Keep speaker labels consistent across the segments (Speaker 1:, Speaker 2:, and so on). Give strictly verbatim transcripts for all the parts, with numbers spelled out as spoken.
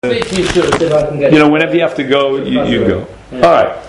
Speaker 1: You know, whenever you have to go, you, you go.
Speaker 2: Yeah.
Speaker 1: All right.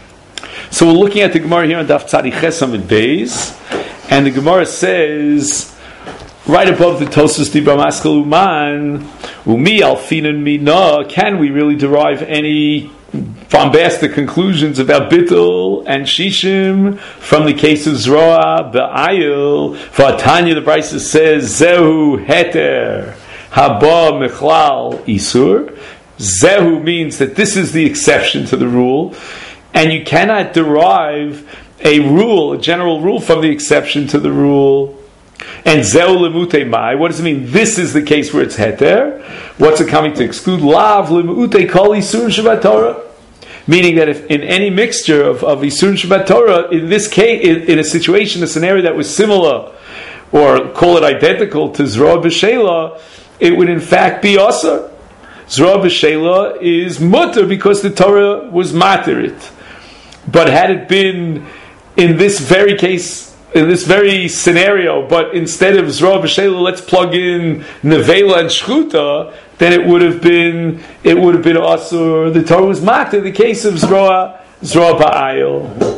Speaker 1: So we're looking at the Gemara here on Daf Tzadi Chesam and Beis, and the Gemara says, right above the Tosas Dibra Maskal Uman, Umi Alfinan Mina, can we really derive any bombastic conclusions about Bittul and Shishim from the case of Zroa Ba'ayil? For Tanya, the Brisa says, Zehu Heter Haba Mechlal Isur. Zehu means that this is the exception to the rule, and you cannot derive a rule, a general rule, from the exception to the rule. And Zehu Lemute Mai, what does it mean? This is the case where it's Heter. What's it coming to exclude? Lav Lemute Kol Isur Shabbat Torah. Meaning that if in any mixture of, of Isur Shabbat Torah, in this case, in, in a situation, a scenario that was similar, or call it identical to Zroa B'Sheila, it would in fact be Asar. Zroa B'Sheila is mutter because the Torah was matir it. But had it been in this very case, in this very scenario, but instead of Zroa B'Sheila, let's plug in Nevela and Shchuta, then it would have been it would have been Asur. The Torah was matir. The case of Zroa Zroa Ba'ayil.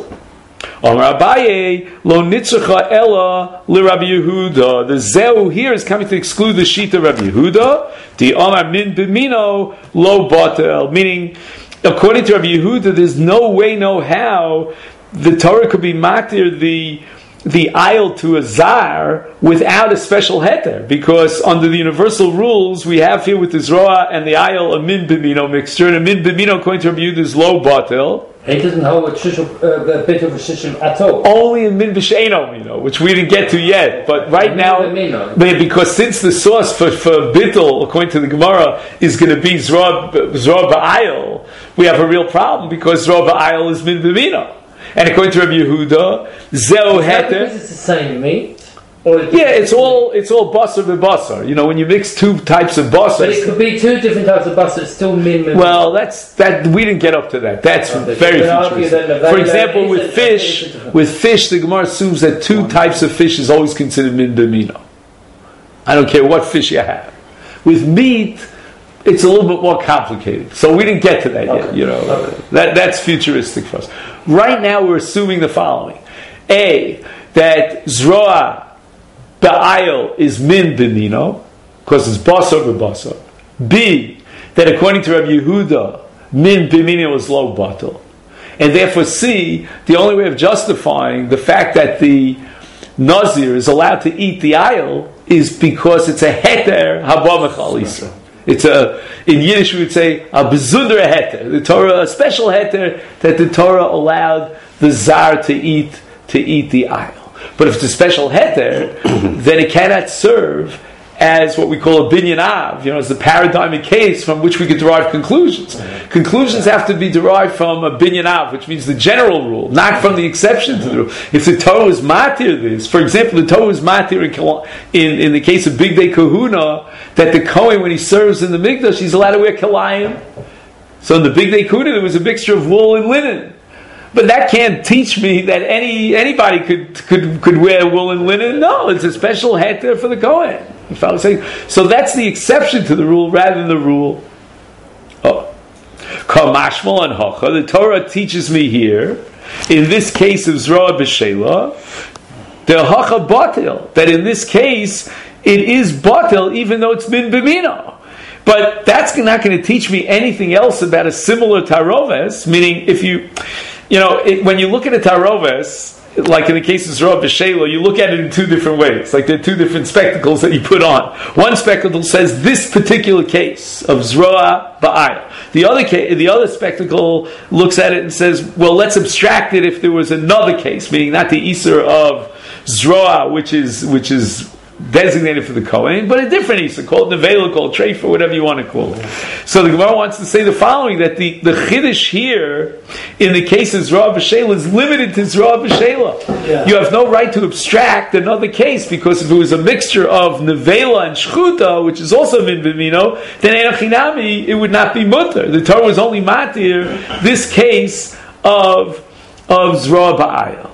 Speaker 1: Amar Abaye lo nitzacha ella l'Rabbi Yehuda. The Zehu here is coming to exclude the Shita Rabbi Yehuda. The Amar min b'mino lo batel. Meaning, according to Rabbi Yehuda, there's no way, no how the Torah could be matir the the ayil to a zar without a special heter, because under the universal rules we have here with the Zroa and the ayil a min b'mino mixture, and a min b'mino according to Rabbi Yehuda is lo batel.
Speaker 2: He doesn't hold a shishim, uh, a bit of a shishim at all.
Speaker 1: Only in min b'sheino mino, which we didn't get to yet. But right now, because since the source for, for bittul, according to the Gemara, is going to be Zroa ba'ayil, we have a real problem because Zroa ba'ayil is min b'mino. And according to Rabbi Yehuda, Zeu heter.
Speaker 2: Is it the same meat? Or
Speaker 1: yeah, it's all it's all basar b'basar. You know, when you mix two types of basar.
Speaker 2: But it could be two different types of basar. It's still min. min
Speaker 1: well, that's that. We didn't get up to that. That's
Speaker 2: okay.
Speaker 1: very futuristic. For example, with fish, with fish, the Gemara assumes that two types of fish is always considered min b'mino. I don't care what fish you have. With meat, it's a little bit more complicated. So we didn't get to that okay. yet. You know, okay. that that's futuristic for us. Right now, we're assuming the following: A, that Zroa Ba'ayil is min b'mino, because it's basar b'basar. B, that according to Rabbi Yehuda, min b'mino is lo batel. And therefore C, the only way of justifying the fact that the Nazir is allowed to eat the ayil is because it's a heter haba mechal isra. It's a, in Yiddish we would say, a bezunder heter. The Torah, a special heter that the Torah allowed the zar to eat, to eat the ayil. But if it's a special heter, then it cannot serve as what we call a binyan av. You know, it's the paradigmic case from which we could derive conclusions. Conclusions have to be derived from a binyan av, which means the general rule, not from the exception to the rule. If the Torah is matir this, for example, the Torah is matir in, in, in the case of Big Day Kahuna, that the Kohen, when he serves in the Mikdash, he's allowed to wear kalayim. So in the Big Day Kahuna, there was a mixture of wool and linen. But that can't teach me that any anybody could could could wear wool and linen. No, it's a special heter for the Kohen. So that's the exception to the rule rather than the rule. Oh, Kamashmal and Hacha. The Torah teaches me here, in this case of Zroa B'Sheila, the Hacha Batil, that in this case it is Batil even though it's min b'mino. But that's not going to teach me anything else about a similar taroves. Meaning, if you You know, it, when you look at a taroves, like in the case of Zroa B'Sheila, you look at it in two different ways. Like there are two different spectacles that you put on. One spectacle says this particular case of Zroa Ba'ayil. The other case, the other spectacle looks at it and says, well, let's abstract it if there was another case, meaning not the Isser of Zroa, which is which is designated for the Kohen, but a different Isser, called Nevela, called Treifa, whatever you want to call it. So the Gemara wants to say the following, that the, the Chiddush here, in the case of Zroa B'Sheila, is limited to Zroa B'Sheila. Yeah. You have no right to abstract another case, because if it was a mixture of Nevela and Shchuta, which is also Min B'mino, then Enochinami, it would not be mutter. The Torah was only matir this case of, of Zroa Ba'ayil.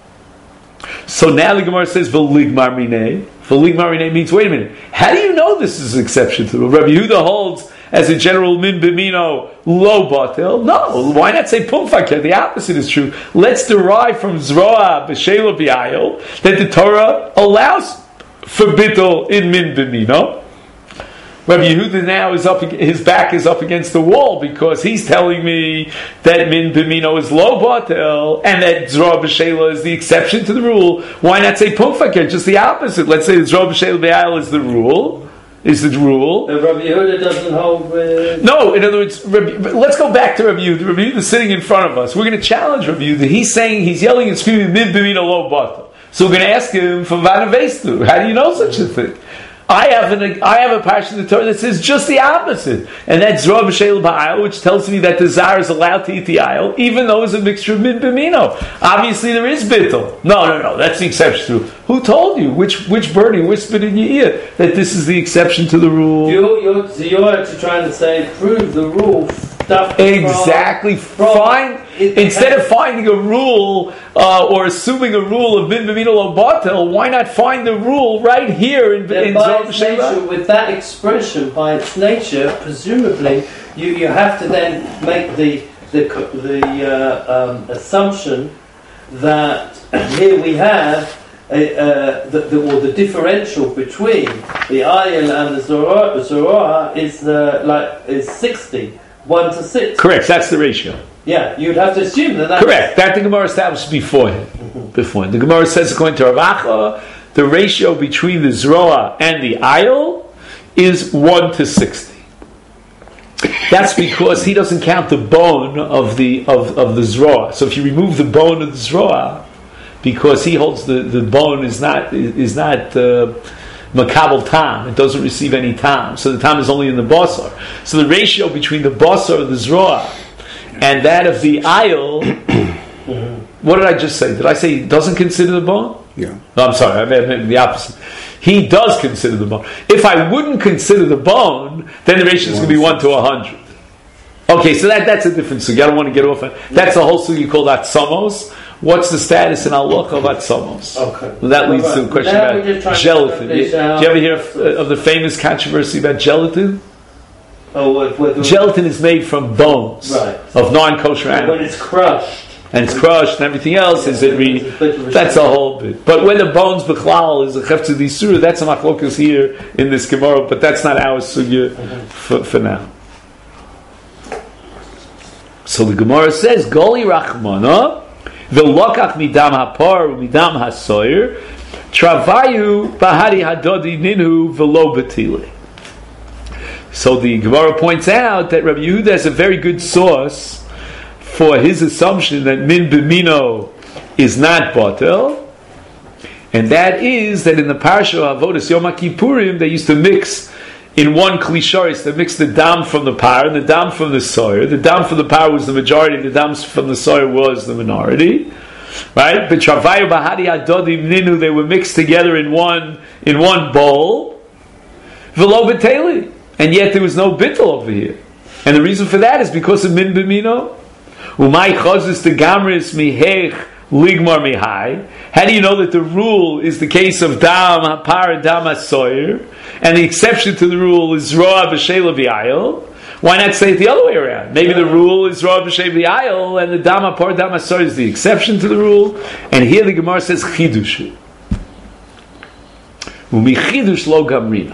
Speaker 1: So now the Gemara says, V'ligmar minei. V'ligmar minei means, wait a minute, how do you know this is an exception to the rule? Rabbi Yehuda holds as a general min b'mino lo batel. No, why not say pumfaker? The opposite is true. Let's derive from zroa b'shela b'ayil that the Torah allows for bittul in min b'mino. Rabbi Yehuda now is up; his back is up against the wall because he's telling me that min b'mino is lo batel and that zroa b'shela is the exception to the rule. Why not say pumfaker? Just the opposite. Let's say zroa b'shela b'ayil is the rule. Is the rule?
Speaker 2: And Rabbi Yehuda doesn't hold with...
Speaker 1: No, in other words, Rabbi, let's go back to Rabbi Yehuda. Rabbi Yehuda is sitting in front of us. We're going to challenge Rabbi Yehuda. He's saying, he's yelling and screaming, min b'mino lo batel. So we're going to ask him for vanavestu. How do you know such a thing? I have an I have a parsha in the Torah that says just the opposite, and that's zroa b'shela b'ayil, which tells me that the zar is allowed to eat the ayil, even though it's a mixture of min b'mino. Obviously, there is bittul. No, no, no, that's the exception to. Who told you? Which which birdie whispered in your ear that this is the exception to the rule?
Speaker 2: You you're, so you're actually trying to say prove the rule. Stuff
Speaker 1: Exactly.
Speaker 2: From,
Speaker 1: Find
Speaker 2: it,
Speaker 1: instead of finding a rule uh, or assuming a rule of min b'mino lo batel, why not find the rule right here in, in
Speaker 2: by
Speaker 1: Zroa
Speaker 2: its
Speaker 1: b'shela?
Speaker 2: nature, with that expression, by its nature, presumably you, you have to then make the the the uh, um, assumption that here we have a, uh, the, the, or the differential between the ayil and the Zorah, Zorah is uh, like is sixty. One to six.
Speaker 1: Correct. That's the ratio.
Speaker 2: Yeah, you'd have to assume that. That's
Speaker 1: Correct. That the Gemara established beforehand. Mm-hmm. Beforehand, the Gemara says according to Rav Acha, the ratio between the zroa and the ayil is one to sixty. That's because he doesn't count the bone of the of, of the zroa. So if you remove the bone of the zroa, because he holds the, the bone is not is not. Uh, Makabel tam, it doesn't receive any tam, so the tam is only in the basar. So the ratio between the basar of the zroa and that of the ayil, what did I just say? Did I say he doesn't consider the bone?
Speaker 3: Yeah.
Speaker 1: No, I'm sorry, I meant the opposite. He does consider the bone. If I wouldn't consider the bone, then the ratio is going to be one to a hundred. Okay, so that, that's a different sugi. I don't want to get off it. That's a whole sugi called atzamos. What's the status in halacha of atzamos?
Speaker 2: Okay.
Speaker 1: Well, that leads to a question
Speaker 2: now
Speaker 1: about gelatin. Do you ever hear of, of the famous controversy about gelatin?
Speaker 2: Oh, what, what,
Speaker 1: gelatin is made from bones
Speaker 2: right.
Speaker 1: of non-kosher animals.
Speaker 2: When it's crushed.
Speaker 1: And it's crushed and everything else, yeah, is it re... That's a whole bit. But when the bones b'chlal is a chefetz d'isura, that's a machlokas here in this Gemara, but that's not our sugya mm-hmm. for, for now. So the Gemara says, Goli Rachmana, V'lokach midam hapar u'midam hasoyer, Travayu bahari hadodi ninhu v'lo betile. So the Gemara points out that Rabbi Yehuda has a very good source for his assumption that min b'mino is not batel, and that is that in the parsha of Avodas Yom HaKippurim they used to mix in one klisharis, they mixed the dam from the par and the dam from the soyer. The dam from the par was the majority, the dam from the soyer was the minority. Right? But travayu bahari adodim ninu, they were mixed together in one in one bowl. V'lo beteli. And yet there was no bittul over here. And the reason for that is because of min b'mino. Umay chazis the gamris mihech ligmar mihai. How do you know that the rule is the case of dam hapar and dam hasoyer, and the exception to the rule is roa b'shela v'ayil? Why not say it the other way around? Maybe the rule is roa b'shela v'ayil, and the dam hapar dam hasoyer is the exception to the rule. And here the Gemara says chidushu. Umi chidush lo gamrina.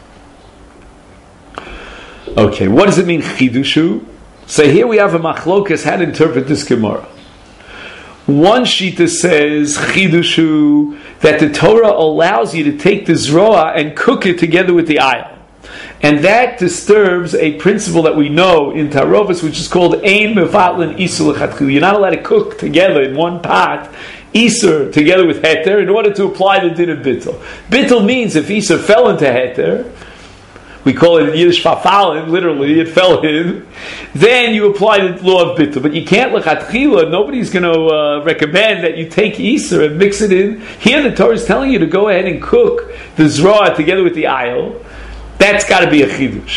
Speaker 1: Okay, what does it mean chidushu? So here we have a machlokas how to interpret this Gemara. One shita says chidushu that the Torah allows you to take the zroa and cook it together with the ayil, and that disturbs a principle that we know in Tarovas, which is called ein mevatlin isur lechatchila. You're not allowed to cook together in one pot isur together with heter in order to apply the din of bittul. Bittul means if isur fell into heter, we call it in Yiddish fafalin, literally, it fell in, then you apply the law of bittul. But you can't lechatchila, nobody's going to uh, recommend that you take Isser and mix it in. Here the Torah is telling you to go ahead and cook the zroa together with the ayil. That's got to be a chidush.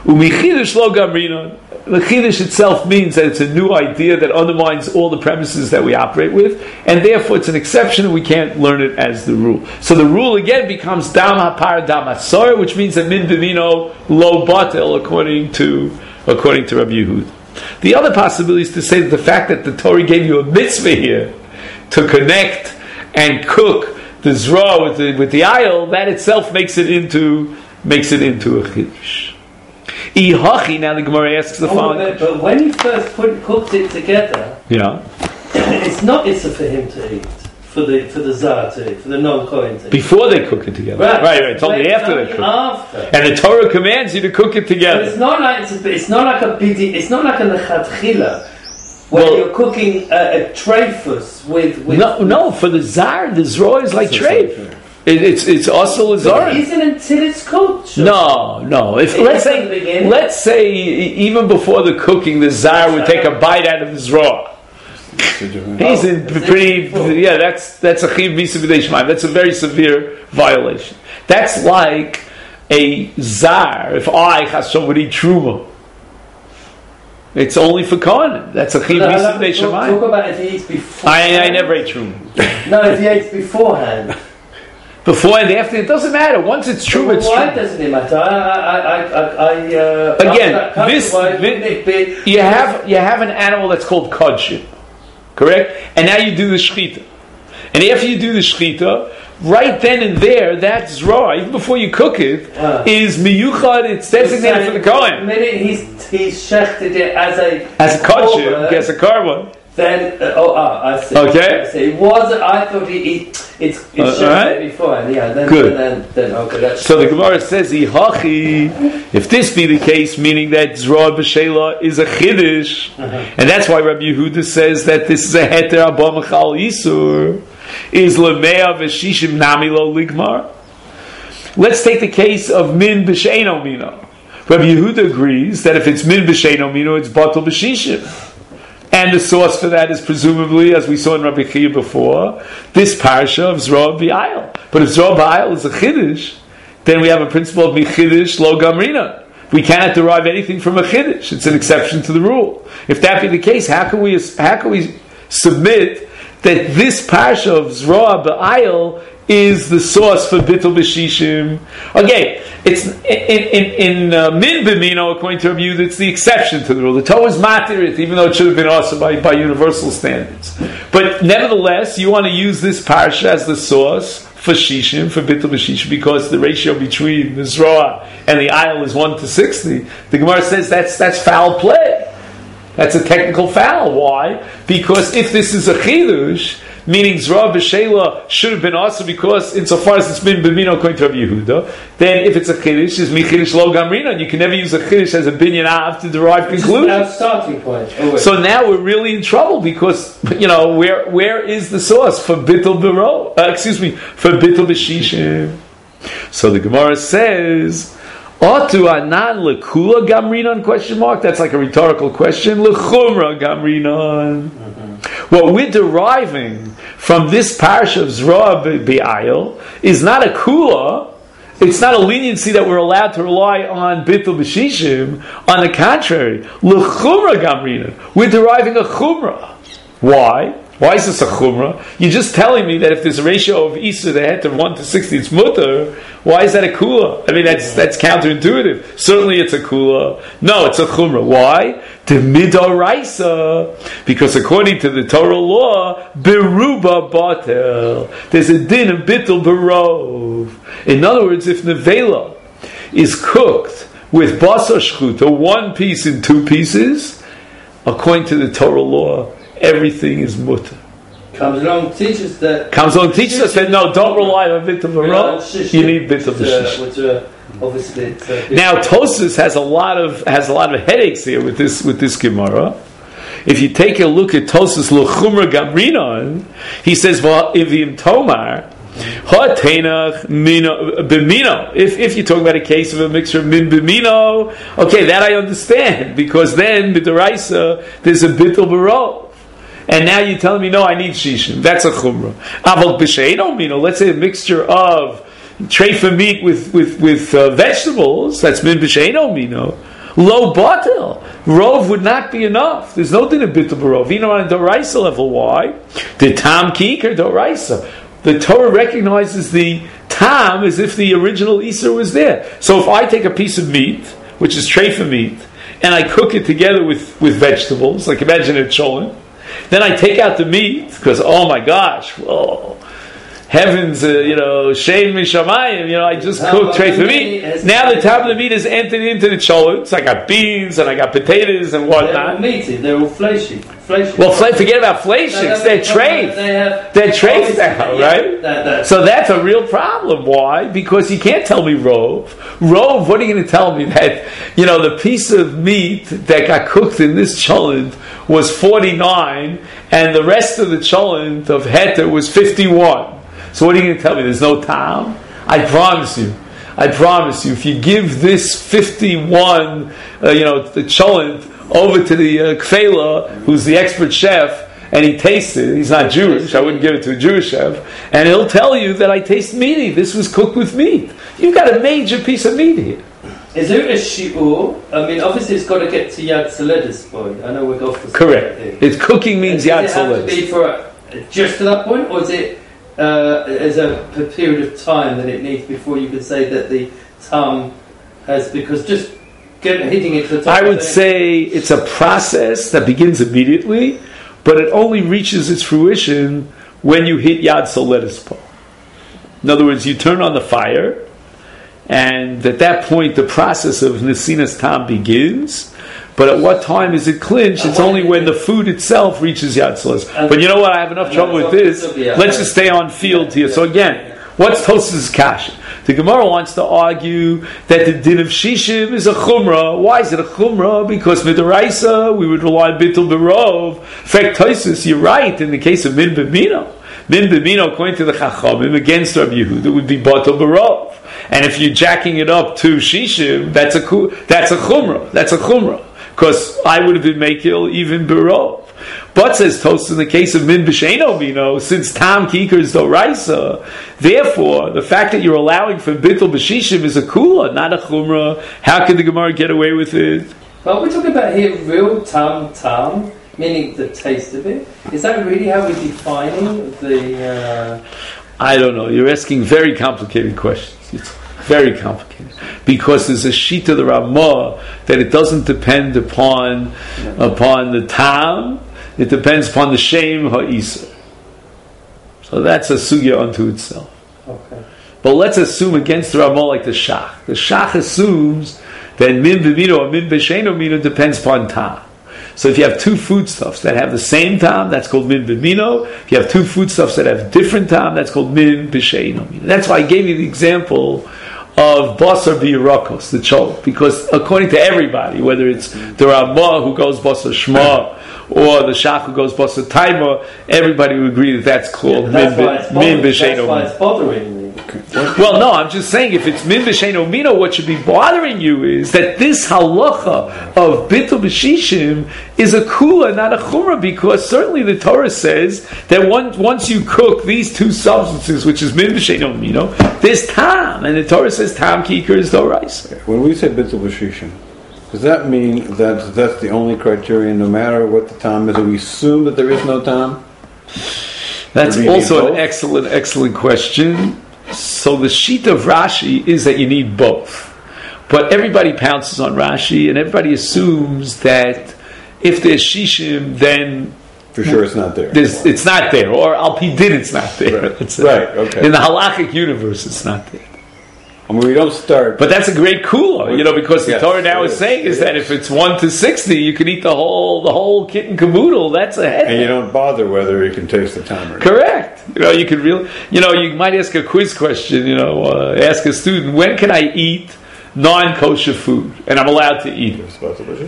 Speaker 1: Umichidush lo gamrinon. The chidush itself means that it's a new idea that undermines all the premises that we operate with, and therefore it's an exception and we can't learn it as the rule. So the rule again becomes dam hapar dam asor, which means that min bimino lo batel according to according to Rabbi Yehuda. The other possibility is to say that the fact that the Torah gave you a mitzvah here to connect and cook the zra with the with the aisle, that itself makes it into makes it into a chidush. Ihachi, now the Gemara asks the
Speaker 2: oh,
Speaker 1: following.
Speaker 2: But, but when he first put, cooked it together,
Speaker 1: yeah,
Speaker 2: it's not it's for him to eat, for the for the zar to eat, for the non-kohen to eat.
Speaker 1: Before they cook it together, right? Right, right. It's only
Speaker 2: Wait,
Speaker 1: after
Speaker 2: only
Speaker 1: they cook.
Speaker 2: After.
Speaker 1: And the Torah commands you to cook it together.
Speaker 2: But it's not like it's, a, it's not like a bidi. It's not like a lechatchila where
Speaker 1: well,
Speaker 2: you're cooking a, a treifus with, with.
Speaker 1: No, no. For the zar, the zra is like treif. It, it's it's also a zar.
Speaker 2: It isn't until it's cooked. Sure.
Speaker 1: No, no. If
Speaker 2: It
Speaker 1: let's
Speaker 2: isn't
Speaker 1: say let's say even before the cooking, the zar would take a bite out of the zra. He's in pretty. Yeah, that's that's a chiv misa b'dei shemaim. That's a very severe violation. That's like a zar. If I chashav would eat truma, it's only for kohanim. That's a chiv
Speaker 2: no,
Speaker 1: misa b'dei shemaim.
Speaker 2: Talk about if he eats before.
Speaker 1: I I never ate truma.
Speaker 2: No, if he eats beforehand.
Speaker 1: Before and after, it doesn't matter. Once it's true,
Speaker 2: well,
Speaker 1: it's
Speaker 2: why
Speaker 1: true.
Speaker 2: doesn't it matter? I, I, I, I, I uh,
Speaker 1: Again, this, this you have you have an animal that's called kodshim, correct? And now you do the shechita, and after you do the shechita, right then and there, that's raw. Even before you cook it, uh, is miyuchad. It's designated for the kohen.
Speaker 2: The minute he's he's shechted it as a
Speaker 1: as a kodshim, as a carbon.
Speaker 2: Then uh, oh ah, I see.
Speaker 1: Okay.
Speaker 2: I see. It was I thought he, he it's it's
Speaker 1: uh, right?
Speaker 2: before and yeah. Then,
Speaker 1: Good.
Speaker 2: Then, then okay. That's
Speaker 1: so the Gemara says Ihachi. If this be the case, meaning that Zra b'Shela is a chiddush, uh-huh. and that's why Rabbi Yehuda says that this is a heter abba mechal isur, is lemea v'shishim nami lo ligmar. Let's take the case of min b'sheino mino. Rabbi Yehuda agrees that if it's min b'sheino mino, it's batal b'shishim. And the source for that is presumably, as we saw in Rabbi Chia before, this parasha of Zra b'Ayil. But if Zra b'Ayil is a chiddush, then we have a principle of michiddush lo gamrina. We cannot derive anything from a chiddush. It's an exception to the rule. If that be the case, how can we how can we submit that this parasha of Zra b'Ayil is the source for bittul b'shishim? Okay, it's in in, in uh, min b'mino, according to Rabbi Yehuda, it's the exception to the rule. The Torah is matir it, even though it should have been also by, by universal standards. But nevertheless, you want to use this parsha as the source for shishim, for bittul b'shishim, because the ratio between the zra and the aisle is one to sixty. The Gemara says that's that's foul play. That's a technical foul. Why? Because if this is a chidush, meaning Zra b'Shela should have been also because insofar as it's been b'mino according to Rabbi Yehuda, then if it's a chiddush, it's michiddush lo gamrina. You can never use a chiddush as a binyan av to derive conclusions.
Speaker 2: This is our starting point. Oh,
Speaker 1: so now we're really in trouble because you know where where is the source for bittul b'ro? Uh, excuse me, for bittul b'shishim. So the Gemara says, "Otu anan lekula gamrinon?" Question mark. That's like a rhetorical question. Lechumra gamrinon. What we're deriving from this parsha of Zra b'Ayil is not a kula, it's not a leniency that we're allowed to rely on bittul b'shishim. On the contrary, l'chumra gamrina, we're deriving a chumra. Why? Why is this a chumra? You're just telling me that if there's a ratio of Isur, the het of one to sixty, it's mutter. Why is that a kula? I mean, that's that's counterintuitive. Certainly it's a kula. No, it's a chumra. Why? The midoraisa. Because according to the Torah law, beruba batel. There's a din of bittul berov. In other words, if nevela is cooked with basar shchuta, one piece in two pieces, according to the Torah law, everything is mutter.
Speaker 2: Comes along, teaches that.
Speaker 1: Comes along, teaches us that no, don't rely on bit of a row. You need bit of a shish.
Speaker 2: Obviously, uh,
Speaker 1: now Tosfos has a lot of has a lot of headaches here with this with this Gemara. If you take a look at Tosfos L'chumra Gamrinon, he says, "Well, ivim tomar ha'tenach b'mino." If if you're talking about a case of a mixture of min b'mino, okay, that I understand because then b'deraisa there's a bittul b'ro. And now you're telling me, no, I need shishim. That's a chumrah. Aval b'sheino mino. Let's say a mixture of treifa meat with with with uh, vegetables. That's min b'sheino mino. Lo batel. Rov would not be enough. There's no din of bitul barov. Even on a doraisa level, why? The tam kikar doraisa. The Torah recognizes the tam as if the original Isser was there. So if I take a piece of meat, which is treifa meat, and I cook it together with, with vegetables, like imagine a cholent, then I take out the meat, because oh my gosh, whoa, heavens, uh, you know, Shem Mishamayim, you know, I just cooked treifa meat. Now the top of the meat is entered into the cholent. So I got beans and I got potatoes and whatnot.
Speaker 2: They're all meaty, they're all fleshy. fleshy.
Speaker 1: Well, fl- forget about fleshy. No, they're treif. They have, they're treif now,
Speaker 2: yeah,
Speaker 1: right?
Speaker 2: That, that.
Speaker 1: So that's a real problem. Why? Because you can't tell me rov. Rov, what are you going to tell me? That, you know, the piece of meat that got cooked in this cholent was forty-nine and the rest of the cholent of heter was fifty-one. So what are you going to tell me? There's no tam? I promise you. I promise you. If you give this fifty-one, uh, you know, the cholent over to the uh, kfela, who's the expert chef, and he tastes it. He's not Jewish. I wouldn't give it to a Jewish chef. And he'll tell you that I taste meaty. This was cooked with meat. You've got a major piece of meat here.
Speaker 2: Is there a shi'ur? I mean, obviously it's got to get to Yad Soledis point. I know we're off the
Speaker 1: correct. It's cooking means Yad Soledis.
Speaker 2: Does it have to be for just to that point, or is it uh, is a period of time that it needs before you could say that the tam has, because just get, hitting it to the top?
Speaker 1: I would say it's a process that begins immediately, but it only reaches its fruition when you hit Yad Soledis po. In other words, you turn on the fire, and at that point the process of Nesinas Tam begins. But at what time is it clinched? It's only when the food itself reaches Yad Soledis. But you know what? I have enough trouble with this. Let's just stay on field here. So again, what's Tosafos' kasha? The Gemara wants to argue that the din of shishim is a chumrah. Why is it a chumrah? Because midaraisa we would rely on bitul berov. In fact, Tosafos, you're right. In the case of min b'mino, min b'mino, according to the Chachamim against Rabbi Yehuda, would be batul berov. And if you're jacking it up to shishim, that's a that's a chumrah. That's a chumrah. Because I would have been makil even berov. But says Tosafos, in the case of min b'sheino mino, since tam kikar is doraisa, therefore the fact that you're allowing for bitul b'shishim is a kula, not a chumrah. How can the Gemara get away with it?
Speaker 2: Well, we're talking about here real tam tam, meaning the taste of it. Is that really how we're defining the? Uh...
Speaker 1: I don't know. You're asking very complicated questions. It's very complicated. Because there's a shita the Ramah that it doesn't depend upon upon the tam, it depends upon the shem ha'isa. So that's a sugya unto itself.
Speaker 2: Okay.
Speaker 1: But let's assume against the Ramah like the Shach. The Shach assumes that min b'mino or min b'sheino mino depends upon tam. So if you have two foodstuffs that have the same tam, that's called min b'mino. If you have two foodstuffs that have different tam, that's called min b'sheino mino. That's why I gave you the example of basar b'yirakos, the chol, because according to everybody, whether it's the Ramah who goes basar shma or the Shach who goes basar taima, everybody would agree that that's called
Speaker 2: yeah, that's
Speaker 1: min b'sheino
Speaker 2: mino. That's why it's bothering me.
Speaker 1: Well, no, I'm just saying if it's min b'sheino mino, what should be bothering you is that this halacha of bitul b'shishim is a kula, not a chumrah, because certainly the Torah says that once, once you cook these two substances, which is min b'sheino mino, there's tam, and the Torah says tam kikar is doraisa.
Speaker 3: When we say bitul b'shishim, does that mean that that's the only criterion, no matter what the tam is? Do we assume that there is no tam?
Speaker 1: That's also an excellent, excellent question. So the sheet of Rashi is that you need both. But everybody pounces on Rashi, and everybody assumes that if there's shishim, then
Speaker 3: for sure it's not there.
Speaker 1: It's not there, or al pi din it's not there.
Speaker 3: Right. It's, uh, right. Okay.
Speaker 1: In the halachic universe, it's not there.
Speaker 3: I mean, we don't start.
Speaker 1: But that's a great kula, you know, because the
Speaker 3: yes,
Speaker 1: Torah now is, is saying is, is that if it's one to sixty, you can eat the whole the whole kit and caboodle. That's a head.
Speaker 3: And you don't bother whether you can taste the time or not.
Speaker 1: Correct. You know, you can really, you know, you might ask a quiz question. You know, uh, ask a student, when can I eat non-kosher food, and I'm allowed to eat it.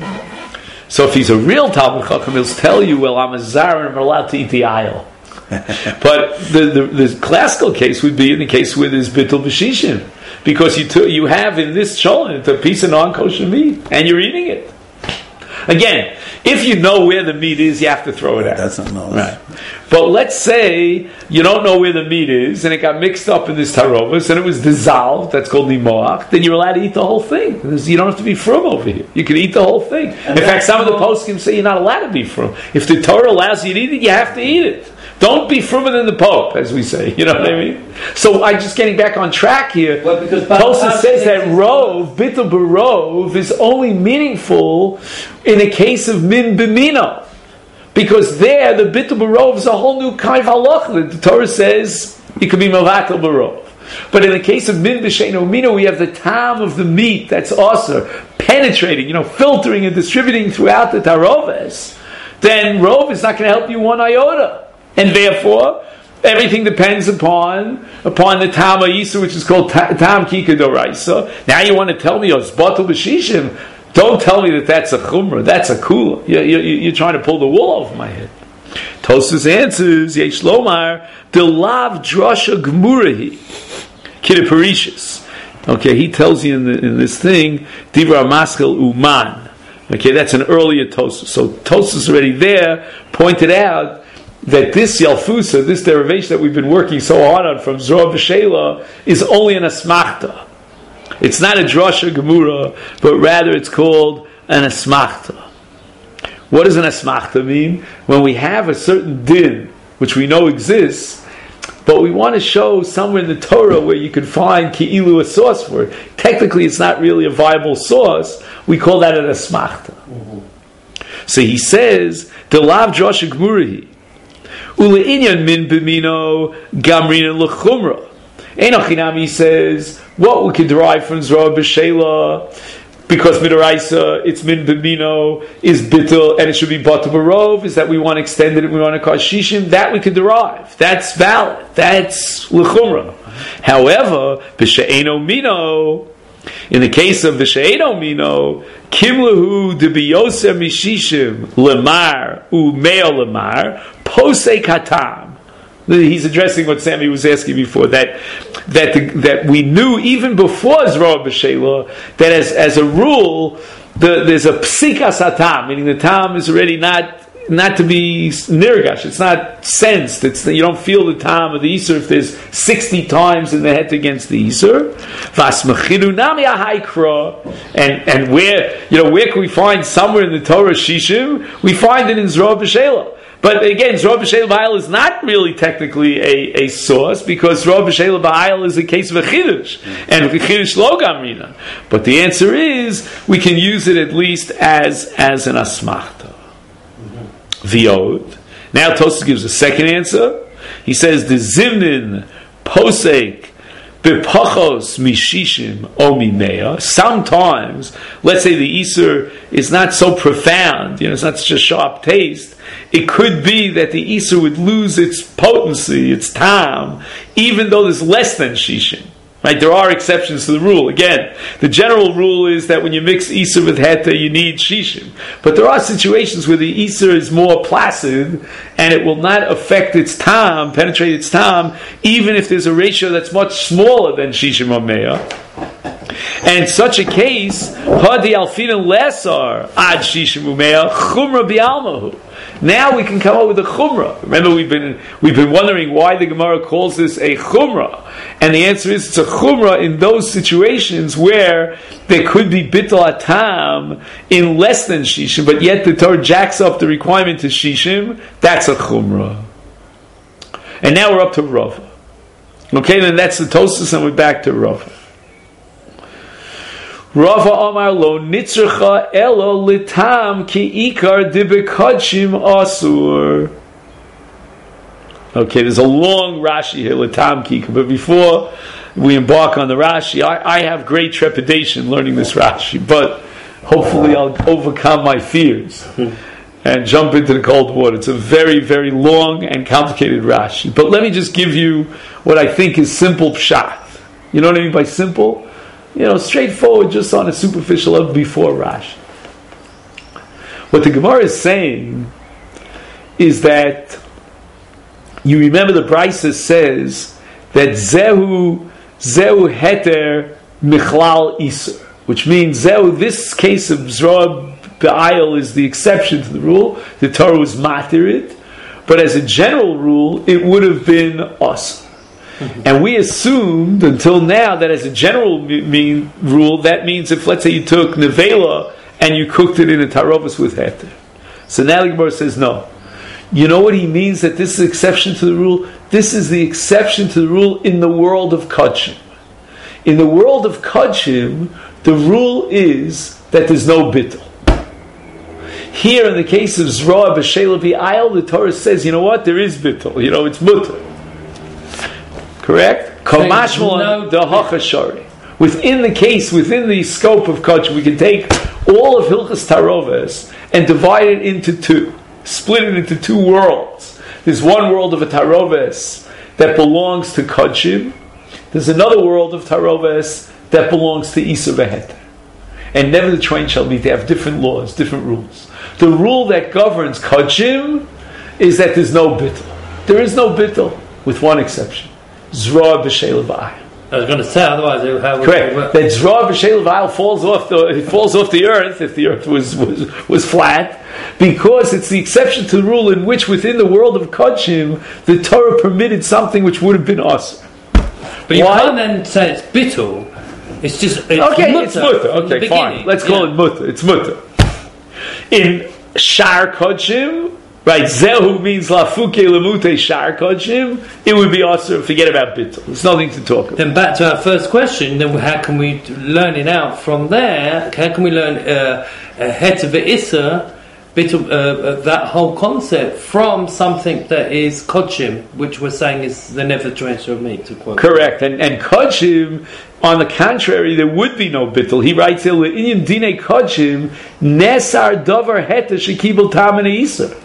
Speaker 1: So if he's a real Talmud Chacham, he'll tell you, well, I'm a zar and I'm allowed to eat the aisle. But the, the the classical case would be in the case where there's bitul b'shishim. Because you t- you have in this cholent a piece of non-kosher meat, and you're eating it. Again, if you know where the meat is, you have to throw it out.
Speaker 3: That's not knowledge.
Speaker 1: Right. But let's say you don't know where the meat is, and it got mixed up in this tarovas, and it was dissolved, that's called nimoach, then you're allowed to eat the whole thing. You don't have to be frum over here. You can eat the whole thing. And in fact, some of the poskim say you're not allowed to be frum. If the Torah allows you to eat it, you have to eat it. Don't be frummer than the Pope, as we say. You know what I mean? So I'm just getting back on track here.
Speaker 2: Well, because
Speaker 1: Tosfos says that rov, bittul barov, is only meaningful in a case of min b'mino. Because there, the bittul barov is a whole new kind of halacha. The Torah says you can be mavatal barov. But in the case of min b'sheino mino, we have the tam of the meat that's also penetrating, you know, filtering and distributing throughout the taroves. Then rov is not going to help you one iota. And therefore, everything depends upon upon the tam ha'isa, which is called tam kika doraisa. Now you want to tell me, oh, it's batul b'shishim. Don't tell me that that's a chumrah, that's a kula. You're, you're, you're trying to pull the wool over my head. Tosfos answers, Yesh lomar, de lav drasha gmurahi, kidduparishis. Okay, he tells you in, the, in this thing, divra maskel uman. Okay, that's an earlier Tosfos. So Tosfos already there pointed out that this Yalfusa, this derivation that we've been working so hard on from Zohar B'Sheila, is only an asmachta. It's not a drasha gemura, but rather it's called an asmachta. What does an asmachta mean? When we have a certain din, which we know exists, but we want to show somewhere in the Torah where you can find ki'ilu a source for it. Technically, it's not really a viable source. We call that an asmachta. Mm-hmm. So he says, the lav drasha gemurahi. Ule'inyan min b'mino gamrin l'chumra. Enochinami says what we can derive from Zohar B'Sheila, because midaraisa it's min b'mino is bittul and it should be batul barov, is that we want to extend it and we want to cause shishim. That we can derive. That's valid. That's l'chumra. However, b'she'eno mino, in the case of b'she'eno mino, kimlahu debiyosem mishishim lemar umeo lemar posei katam. He's addressing what Sammy was asking before, that that the, that we knew even before Zohar B'Sheila that as as a rule the, there's a psikas hatam, meaning the tam is already not not to be nirgash. It's not sensed. It's you don't feel the tam of the Isur if there's sixty times in the head against the Isur. Vasmachidu nami ahaikra, and and where you know where can we find somewhere in the Torah shishim? We find it in Zohar B'Sheila. But again, Zohar B'Sheila B'Ayil is not really technically a, a source, because Zohar B'Sheila B'Ayil is a case of a chidush, and a chidush lo gamrina. But the answer is we can use it at least as as an asmachta. V'od. Now Tosfos gives a second answer. He says the zimnin posek b'pachos mishishim o mimea. Sometimes, let's say the Isur is not so profound, you know, it's not such a sharp taste. It could be that the Isur would lose its potency, its tam, even though there's less than shishim. Right? There are exceptions to the rule. Again, the general rule is that when you mix Isur with Heta, you need shishim. But there are situations where the Isur is more placid, and it will not affect its tam, penetrate its tam, even if there's a ratio that's much smaller than shishim or meah. And in such a case, Hadi Alfina Lesar Ad Shishim Umeah Chumra Bialmahu. Now we can come up with a chumrah. Remember, we've been we've been wondering why the Gemara calls this a chumrah, and the answer is it's a chumrah in those situations where there could be bittul atam in less than shishim, but yet the Torah jacks up the requirement to shishim. That's a chumrah. And now we're up to Rava. Okay, then that's the Tosfos, and we're back to Rava. Rava Amar lo nitzrecha elo litam ki ikar dibekadshim asur. Okay, there's a long Rashi here, litam ki, but before we embark on the Rashi, I, I have great trepidation learning this Rashi, but hopefully I'll overcome my fears and jump into the cold water. It's a very, very long and complicated Rashi, but let me just give you what I think is simple pshat. You know what I mean by simple? You know, straightforward, just on a superficial level before Rashi. What the Gemara is saying is that you remember the Brisa says that Zehu Zehu Heter Michlal Isur, which means Zehu, this case of Zohar be'ayil is the exception to the rule. The Torah was matir it, but as a general rule, it would have been us. Mm-hmm. And we assumed until now that as a general mean rule, that means if, let's say, you took nevela and you cooked it in a tarovas with heter. So now the Gemara says no. You know what he means that this is an exception to the rule? This is the exception to the rule in the world of kachim. In the world of kachim, the rule is that there's no bittul. Here, in the case of Zroa b'Sheila b'Ayil, the Torah says, you know what? There is bittul. You know, it's mutter. Correct? Kamashmal the hachashari. Within the case, within the scope of kachim, we can take all of Hilchas Taroves and divide it into two. Split it into two worlds. There's one world of a Taroves that belongs to kachim. There's another world of Taroves that belongs to Isa v'Heter. And never the twain shall meet. They have different laws, different rules. The rule that governs kachim is that there's no bittul. There is no bittul, with one exception. Zroa b'Sheila b'Ayil.
Speaker 2: I was going to say, otherwise, how would
Speaker 1: correct. It that Zroa b'Sheila b'Ayil falls off the it falls off the earth if the earth was, was was flat, because it's the exception to the rule in which within the world of kachim the Torah permitted something which would have been us.
Speaker 2: But you Why? Can't then say it's bittul. It's just it's
Speaker 1: okay.
Speaker 2: Mutter
Speaker 1: It's mutter. Okay, fine. Let's call yeah. it mutter. It's mutter. In shar kachim, right? Zehu means lafuke lemute shar kachim. It would be also forget about bittul. There's nothing to talk about.
Speaker 2: Then back to our first question. Then how can we learn it out from there? How can we learn uh, heter ve'isa? Bit of, uh, uh, that whole concept from something that is kodshim, which we're saying is the never transfer of meat. To quote.
Speaker 1: Correct, and and kodshim, on the contrary, there would be no bittul. He writes here, "Inyan dine kodshim nesar davar heta shekibel tam and isa."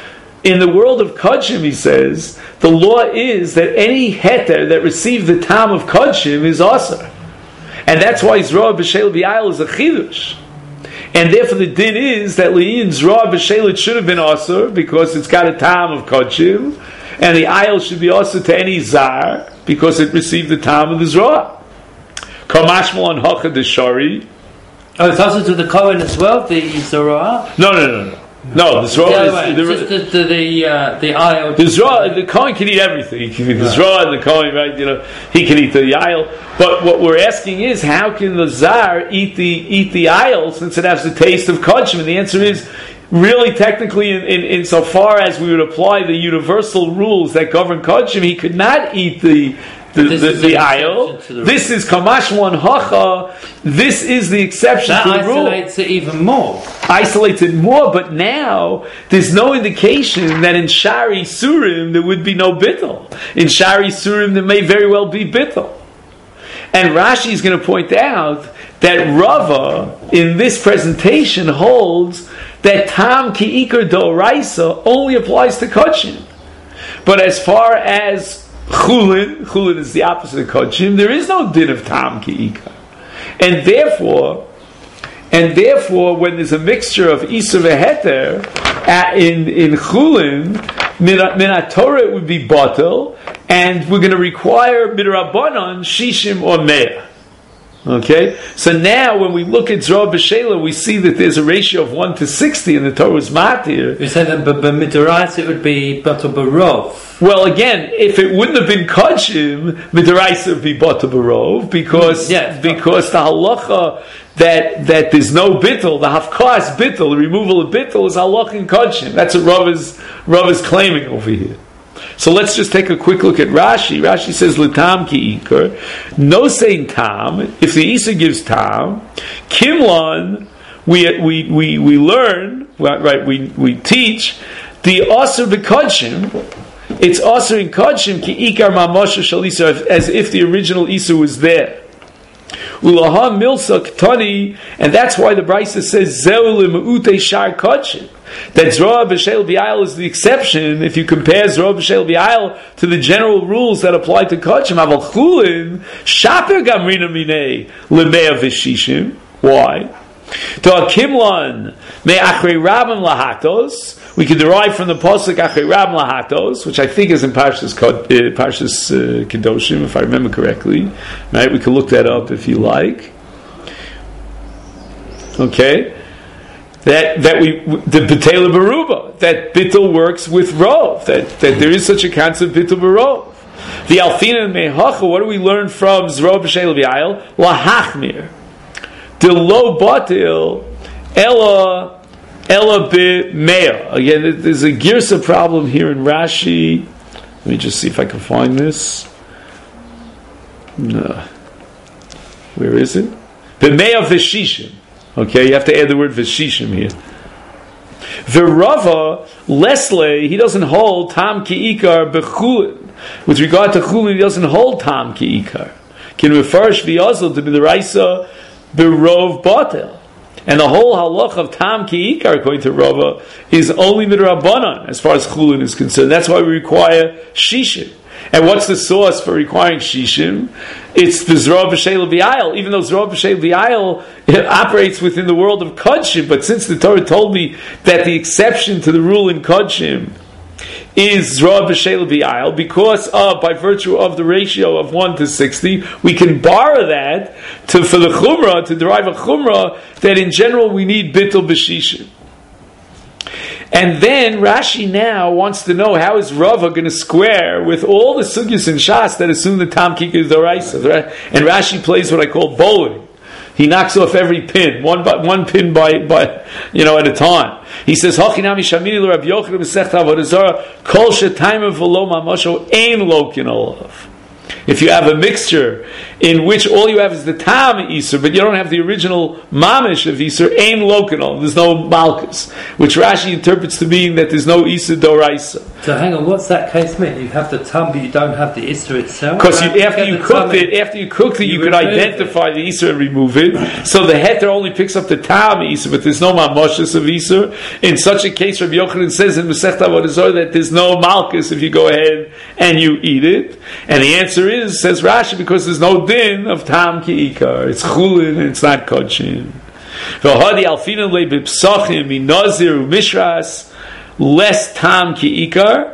Speaker 1: In the world of kodshim, he says, the law is that any heter that received the tam of kodshim is asar, and that's why Zroa b'Sheila b'Ayil is a chidush. And therefore the din is that Le'in Zroa b'Sheila should have been asur because it's got a tam of kodshim, and the ayil should be asur to any zar because it received the tam of the Zroa. Kamashmal on Hacha Deshari.
Speaker 2: Oh, it's also to the Kohen as well, the Zroa?
Speaker 1: No, no, no, no. No, the Zroa is...
Speaker 2: The, just the, the, the, uh, the ayil...
Speaker 1: The Zroa, the Kohen can eat everything. He can eat the Zroa and the Kohen, right? You know, he can eat the ayil. But what we're asking is, how can the Zar eat the eat the ayil since it has the taste of kodshim? And the answer is, really, technically, in, in, in so far as we would apply the universal rules that govern kodshim, he could not eat the... The, the, the ayil. This is kamash one hacha. This is the exception
Speaker 2: that
Speaker 1: to the rule.
Speaker 2: That isolates it even more.
Speaker 1: Isolates it more, but now there's no indication that in Shari Surim there would be no bittul. In Shari Surim there may very well be bittul. And Rashi is going to point out that Rava in this presentation holds that tam ki ikar d'oraisa only applies to kodshim. But as far as Chulin, Chulin is the opposite of kodshim. There is no din of tam ki'ika, and therefore, and therefore, when there's a mixture of isa v'heter in in Chulin, min Torah it would be batel, and we're going to require midrabanan shishim or meah. Okay, so now when we look at Zroa b'Sheila, we see that there's a ratio of one to sixty in the Torah's matir.
Speaker 2: You said that b'midorais it would be batel barov.
Speaker 1: Well, again, if it wouldn't have been kodshim, midorais would be batel barov because
Speaker 2: yeah,
Speaker 1: because the halacha that that there's no bittul, the hafkas bittul, the removal of bittul is halacha in kodshim. That's what Rav is Rav is claiming over here. So let's just take a quick look at Rashi. Rashi says, "L'tam ki ikar." No saying tam. If the Isa gives tam, Kimlan, we we we we learn right. We we teach the asur b'kodshim. It's asur in kodshim ki ikar mamasha shal Isa, as if the original Isa was there. Ulaha milsa ktani, and that's why the Brisa says zeu l'meute shar kodshim. That Zroa b'Sheila b'Ayil is the exception if you compare Zroa b'Sheila b'Ayil to the general rules that apply to kodshim. Aval chulin shaper gamrina minei l'mea v'shishim. Why? To akimlan me'achrei rabim lahatos. We can derive from the pasuk achrei rabim lahatos, which I think is in Parshas uh, Parshas uh, Kedoshim, if I remember correctly. Right? We can look that up if you like. Okay. that that we the B'tela Baruba, that Bittul works with Rov, that, that there is such a concept Bittul Barov. The Alfina Mehacha, what do we learn from Zroa B'Sheil V'Ayil? Lahachmir. The lo batil ella ella b'meya. Again, there's a girsa problem here in Rashi. Let me just see if I can find this. No. Where is it? B'meya v'shishim. Okay, you have to add the word v'shishim here. V'rava lesle, he doesn't hold tam ki'ikar b'chulin. With regard to chulin, he doesn't hold tam ki'ikar. Can refarish v'yazl to be the raisa b'rov batel. And the whole halach of tam ki'ikar, according to Rava, is only midrabanan as far as chulin is concerned. That's why we require shishim. And what's the source for requiring shishim? It's the Zroa B'Sheil V'Ayil. Even though Zroa B'Sheil V'Ayil operates within the world of Kodshim, but since the Torah told me that the exception to the rule in Kodshim is Zroa B'Sheil V'Ayil, because of, by virtue of the ratio of one to sixty, we can borrow that to, for the Chumrah, to derive a Chumrah, that in general we need Bittul B'Shishim. And then Rashi now wants to know how is Rava going to square with all the sugyas in Shas that assume the Tam Kika is Doraisa. And Rashi plays what I call bowling. He knocks off every pin, one by, one pin by, by you know at a time. He says, "Hachinami shamini l'Rabbi Yochanan b'Sechta Avodah Zarah kol shetayim v'lo mamasho ein lokin olav." If you have a mixture in which all you have is the tam Isur, but you don't have the original mamish of Isur, ain lokanol, there's no malchus, which Rashi interprets to mean that there's no Isur doraisa.
Speaker 2: So hang on, what's that case mean? You have the tam, but you don't have the Isur itself?
Speaker 1: Because after you cooked it, after you cooked it, you, you could identify it. the Isur and remove it. So the heter only picks up the tam Isur, but there's no mamoshes of Isur. In such a case, Rabbi Yochanan says in Masechta Avodah Zarah that there's no malchus if you go ahead and you eat it. And the answer is, says Rashi, because there's no din of tam ki'ikar. It's chulin and it's not kodshim. V'hadi alfina le b'psachim minazir u'mishras less tam ki'ikar.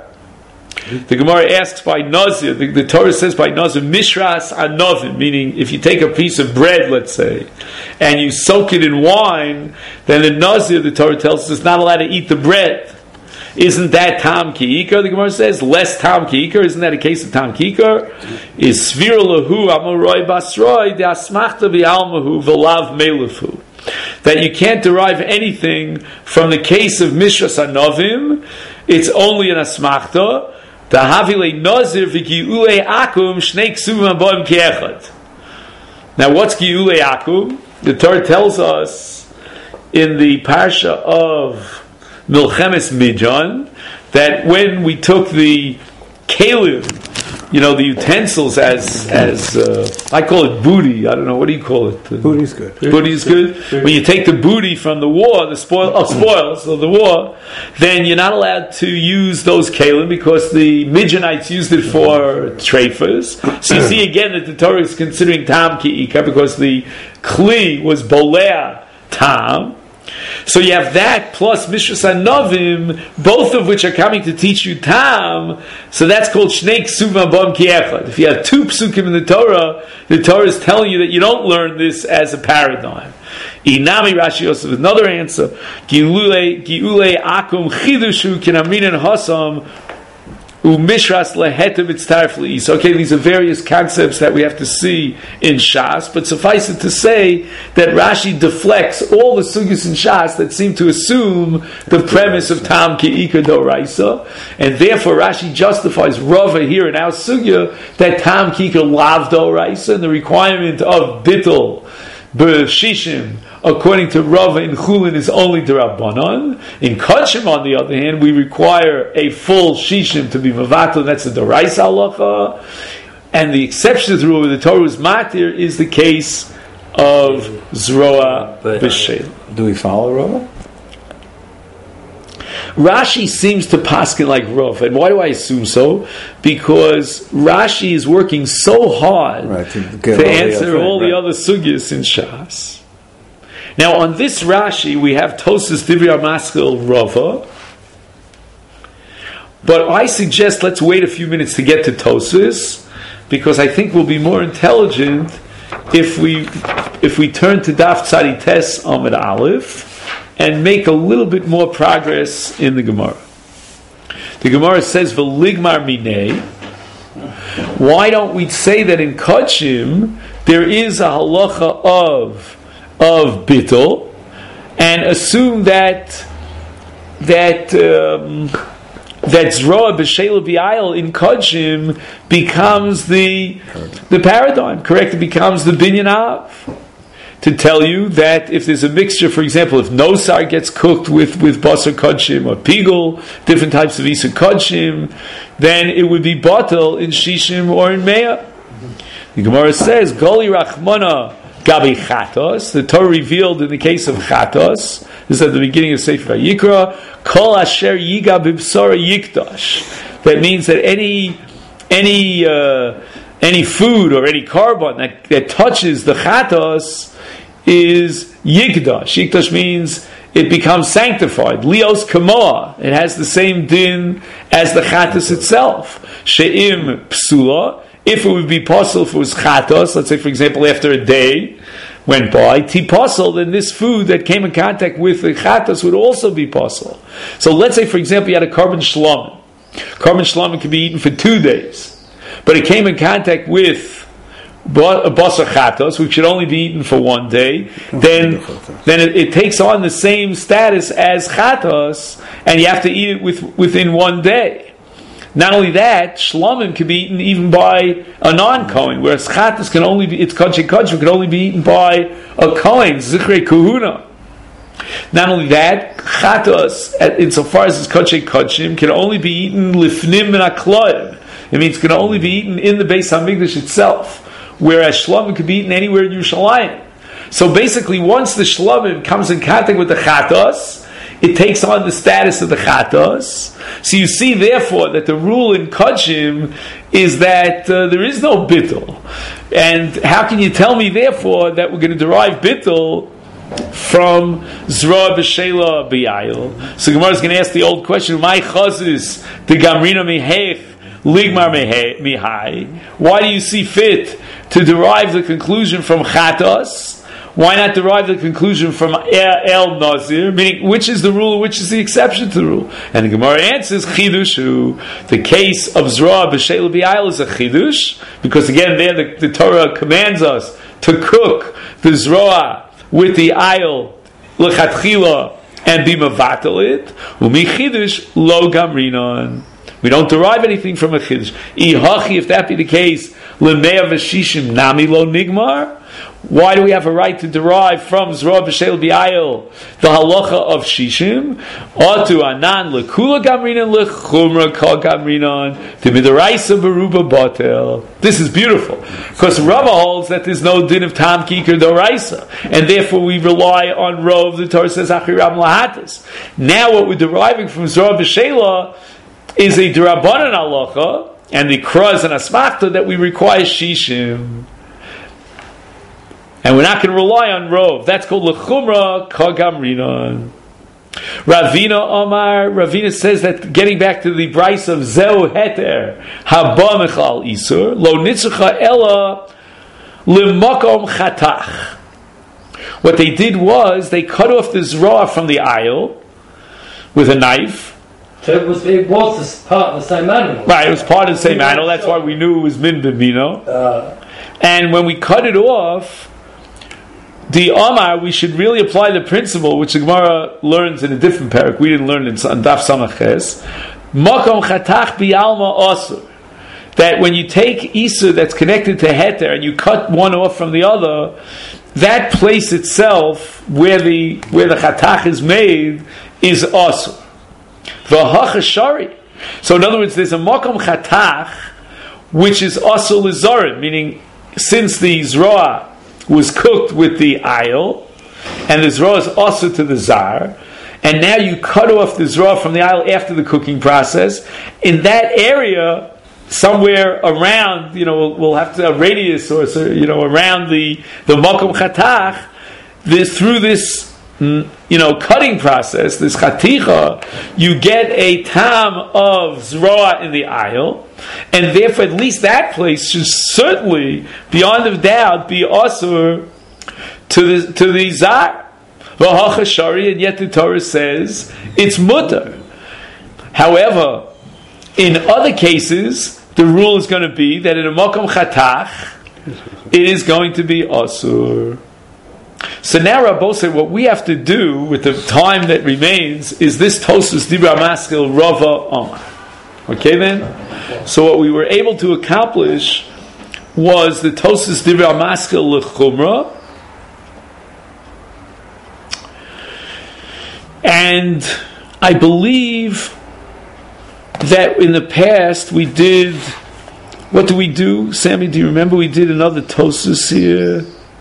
Speaker 1: The Gemara asks by nazir, the, the Torah says by nazir, mishras anovim, meaning if you take a piece of bread, let's say, and you soak it in wine, then the nazir, the Torah tells us, is not allowed to eat the bread. Isn't that tam ki'ikar? The Gemara says less tam ki'ikar. Isn't that a case of tam ki'ikar? Is svir lahu amoroi basroi de asmachta v'almahu v'lav melefu. That you can't derive anything from the case of mishras anovim. It's only an asmachta. Tahavile nazir v'gi'ulei akum shnei ksuvim aboim ke'echad. Now, what's gi'ulei akum? The Torah tells us in the parsha of Milchemes Midjan, that when we took the kalim, you know, the utensils as as uh, I call it booty. I don't know, what do you call it?
Speaker 3: Booty's good.
Speaker 1: Booty's good. When you take the booty from the war, the spoil oh, spoils of the war, then you're not allowed to use those kalim because the Midianites used it for treifas. So you see again that the Torah is considering tam ki'ika because the kli was bolea tam. So you have that plus Mishras HaNovim, both of which are coming to teach you Tam. So that's called Shnei Ksuvim Abom Ki'echad. If you have two psukim in the Torah, the Torah is telling you that you don't learn this as a paradigm. Inami Rashi Yosef, another answer. Gi'ulei akum chidushu kinamrin hasam umishras lehetem itztarf le'is. Okay, these are various concepts that we have to see in Shas, but suffice it to say that Rashi deflects all the sugyas in Shas that seem to assume the premise of tam ki'ika doraisa, and therefore Rashi justifies Rava here in our sugya that tam ki'ika lav doraisa, and the requirement of bittul b'shishim according to Rava in Chulin is only D'Rabbanan. In Kodshim, on the other hand, we require a full Shishim to be Mavatal, that's the Doraisa halacha. And the exception to the rule of the Torah is Matir is the case of Zroa B'Sheil.
Speaker 3: Do we follow Rava?
Speaker 1: Rashi seems to paskin like Rav, and why do I assume so? Because Rashi is working so hard
Speaker 3: right, to,
Speaker 1: to answer all the other sugyas in Shas. Now, on this Rashi, we have Tosas Divrei HaMaskil Rava, but I suggest let's wait a few minutes to get to Tosas, because I think we'll be more intelligent if we if we turn to Daf Tzadi Tes Amud Aleph, and make a little bit more progress in the Gemara. The Gemara says, "V'ligmar minei." Why don't we say that in Kodshim there is a halacha of of bittul, and assume that that um, that Zroa b'Sheila b'Ayil in Kodshim becomes the the paradigm? Correct? It becomes the binyan av. To tell you that if there's a mixture, for example, if nosar gets cooked with, with basar kodshim or pigul, different types of isa kodshim, then it would be batel in shishim or in meah. The Gemara says, Goli rachmana gabi chatos, the Torah revealed in the case of chatos, this is at the beginning of Sefer Vayikra, kol asher yiga b'bsara yikdash. That means that any, any, uh, any food or any carbon that, that touches the chatos is yikdash. Yikdash means it becomes sanctified. Leos kamoa. It has the same din as the chatos itself. She'im psula. If it would be possible if it was chatos, let's say for example after a day went by, ti possible, then this food that came in contact with the chatos would also be possible. So let's say for example you had a carbon shlamim. Carbon shlamim can be eaten for two days. But it came in contact with basar chatos, which should only be eaten for one day, then then it, it takes on the same status as chatos, and you have to eat it with, within one day. Not only that, shlamim can be eaten even by a non-kohen, whereas chatos can only be, it's kodshei kodshim, can only be eaten by a kohen, zichrei kuhuna. Not only that, chatos, insofar as it's kodshei kodshim, can only be eaten lifnim min hakloim. It means it can only be eaten in the Beis HaMikdash itself, whereas shlamim can be eaten anywhere in Yerushalayim. So basically, once the shlamim comes in contact with the chatos, it takes on the status of the chatos. So you see, therefore, that the rule in Kodshim is that uh, there is no bittul. And how can you tell me, therefore, that we're going to derive bittul from Zroa b'Sheila b'Ayil? So Gemara is going to ask the old question, "My chazis the gamrina mihech ligmar mihai." Why do you see fit to derive the conclusion from chatos? Why not derive the conclusion from el nazir? Meaning, which is the rule, which is the exception to the rule? And the Gemara answers, chidushu. The case of Zroa b'Sheila b'Ayil is a chidush, because again, there the, the Torah commands us to cook the Zroa with the ayil lechatchila and be mavatal it. Umi chidush lo gamrinon. We don't derive anything from a chiddush. Ihachi, if that be the case, lemea v'shishim nami lo nigmar. Why do we have a right to derive from Zroa b'Sheila b'Ayil the halacha of shishim? Atu anan lekula gamrinan lechumra kol gamrinan timidaraisa beruba batel. This is beautiful, because Rava holds that there's no din of tam kikar doraisa, and therefore we rely on Rov. The Torah says achiram lahatis. Now what we're deriving from Zroa b'Sheila is a derabanan halacha, and the kras and asmachta that we require shishim. And we're not going to rely on Rov. That's called Lechumra Kagamrinon. Ravina Omar, Ravina says that, getting back to the Bryce of Zeu Heter, Haba Mechal Isur, Lo Nitzucha Ella Limakom Chatach. What they did was, they cut off the Zroa from the ayil with a knife.
Speaker 2: So it was, it was part of the same animal.
Speaker 1: Right, it was part of the same animal. That's why we knew it was Min Bimino.
Speaker 2: Uh,
Speaker 1: and when we cut it off, the Omar, we should really apply the principle which the Gemara learns in a different parak. We didn't learn it in Daf Samaches. Makom chatach bialma asur. That when you take Isur that's connected to Heter and you cut one off from the other, that place itself where the where the chatach is made is asur. V'hachashari. So in other words, there's a makom chatach which is asur lizarim, meaning since the zroa was cooked with the ayil, and the zroa is also to the zar, and now you cut off the zroa from the ayil after the cooking process. In that area, somewhere around, you know, we'll, we'll have to a radius or so, you know, around the the makom chatach, this through this, you know, cutting process, this chaticha, you get a tam of zroa in the ayil. And therefore, at least that place should certainly, beyond a doubt, be asur to the to the zar. V'hachashari, and yet the Torah says it's mutter. However, in other cases, the rule is going to be that in a makom chatach, it is going to be asur. So now Rabbo said, what we have to do with the time that remains is this Tosfos Dibra Maskil Rava Omar. Okay then? So what we were able to accomplish was the Tosfos Dibra Maskil L'chumra, and I believe that in the past we did, what do we do? Sammy, do you remember we did another Tosfos here?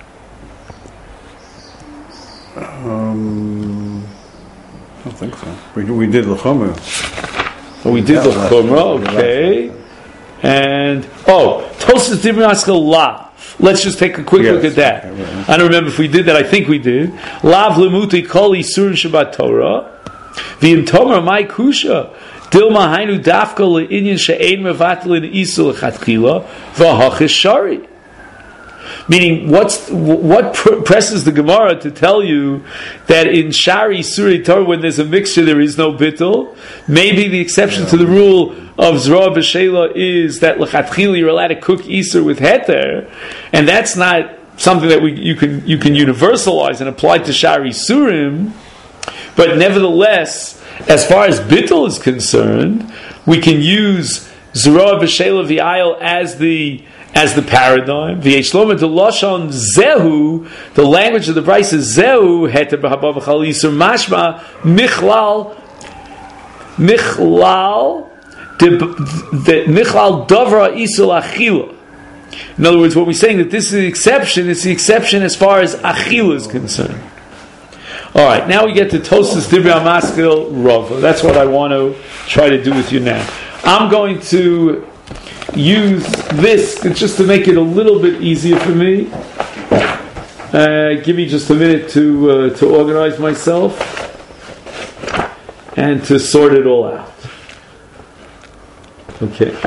Speaker 3: Um, I don't think so. We, we did L'chumra.
Speaker 1: Oh, we did L'chumra, okay. And, oh, Tosfos Dibra Maskil Lav. Let's just take a quick yes. look at that. Okay, right. I don't remember if we did that. I think we did. Lav Lemuti Kol Isur Shabbat Torah. V'im Tomer Mai Kusha. Dilma Hainu Dafka Le'inyan She'ein Mevatel in Isul Chatchila V'Hachish Shari. Meaning, what's what presses the Gemara to tell you that in Shari Suri Torah, when there's a mixture, there is no bittul? Maybe the exception yeah. to the rule of Zroa B'Sheila is that L'Chatchila you're allowed to cook Isur with heter, and that's not something that we you can you can universalize and apply to Shari Surim. But nevertheless, as far as bittul is concerned, we can use Zroa B'Sheila V'Ayil as the as the paradigm. V'yeshloma de lashon zehu, the language of the Bryce is zehu heter b'haba v'chal yisur mashma michlal michlal the michlal davra isul achila. In other words, what we're saying that this is the exception. It's the exception as far as achila is concerned. All right, now we get to Tosfos Dibra Maskil Rava. That's what I want to try to do with you now. I'm going to use this just to make it a little bit easier for me. Uh, give me just a minute to uh, to organize myself and to sort it all out. Okay.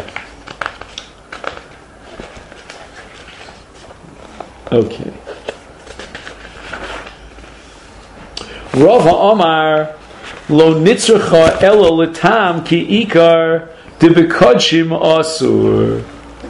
Speaker 1: Okay. Rava Omar lo nitzracha elo letam ki ikar de bekodshim asur.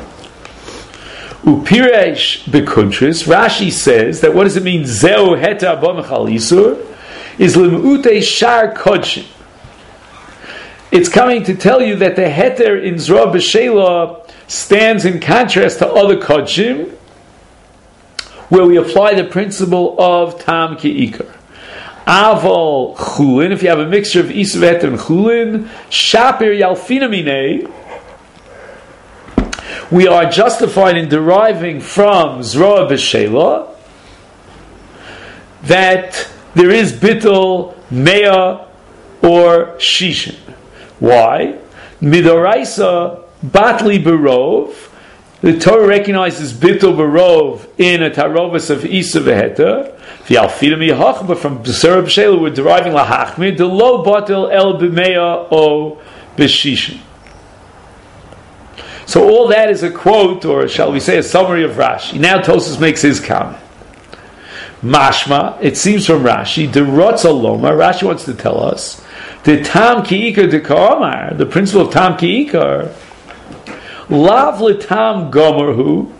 Speaker 1: Upiresh bekuntris. Rashi says that what does it mean? Zeu heta abamachal isur is limute shar kodshim. It's coming to tell you that the heter in Zroa B'Sheila stands in contrast to other kodshim, where we apply the principle of tam ki ikar. Aval chulin, if you have a mixture of isavet and chulin, shapir yalfinamine, we are justified in deriving from Zroa B'Sheila that there is bittul, mea, or shishin. Why? Midoraisa batli berov. The Torah recognizes bittul berov in a tarovas of isa v'heta. But from Zroa B'Sheila we're deriving lahachmir the lo batil el b'meya o b'shishin. So all that is a quote, or shall we say a summary of Rashi. Now Tosfos makes his comment. Mashma, it seems from Rashi, the rotza loma, Rashi wants to tell us, the tam ki ikar de ka'amar, the principle of tam ki ikar, lav l'tam gomerhu,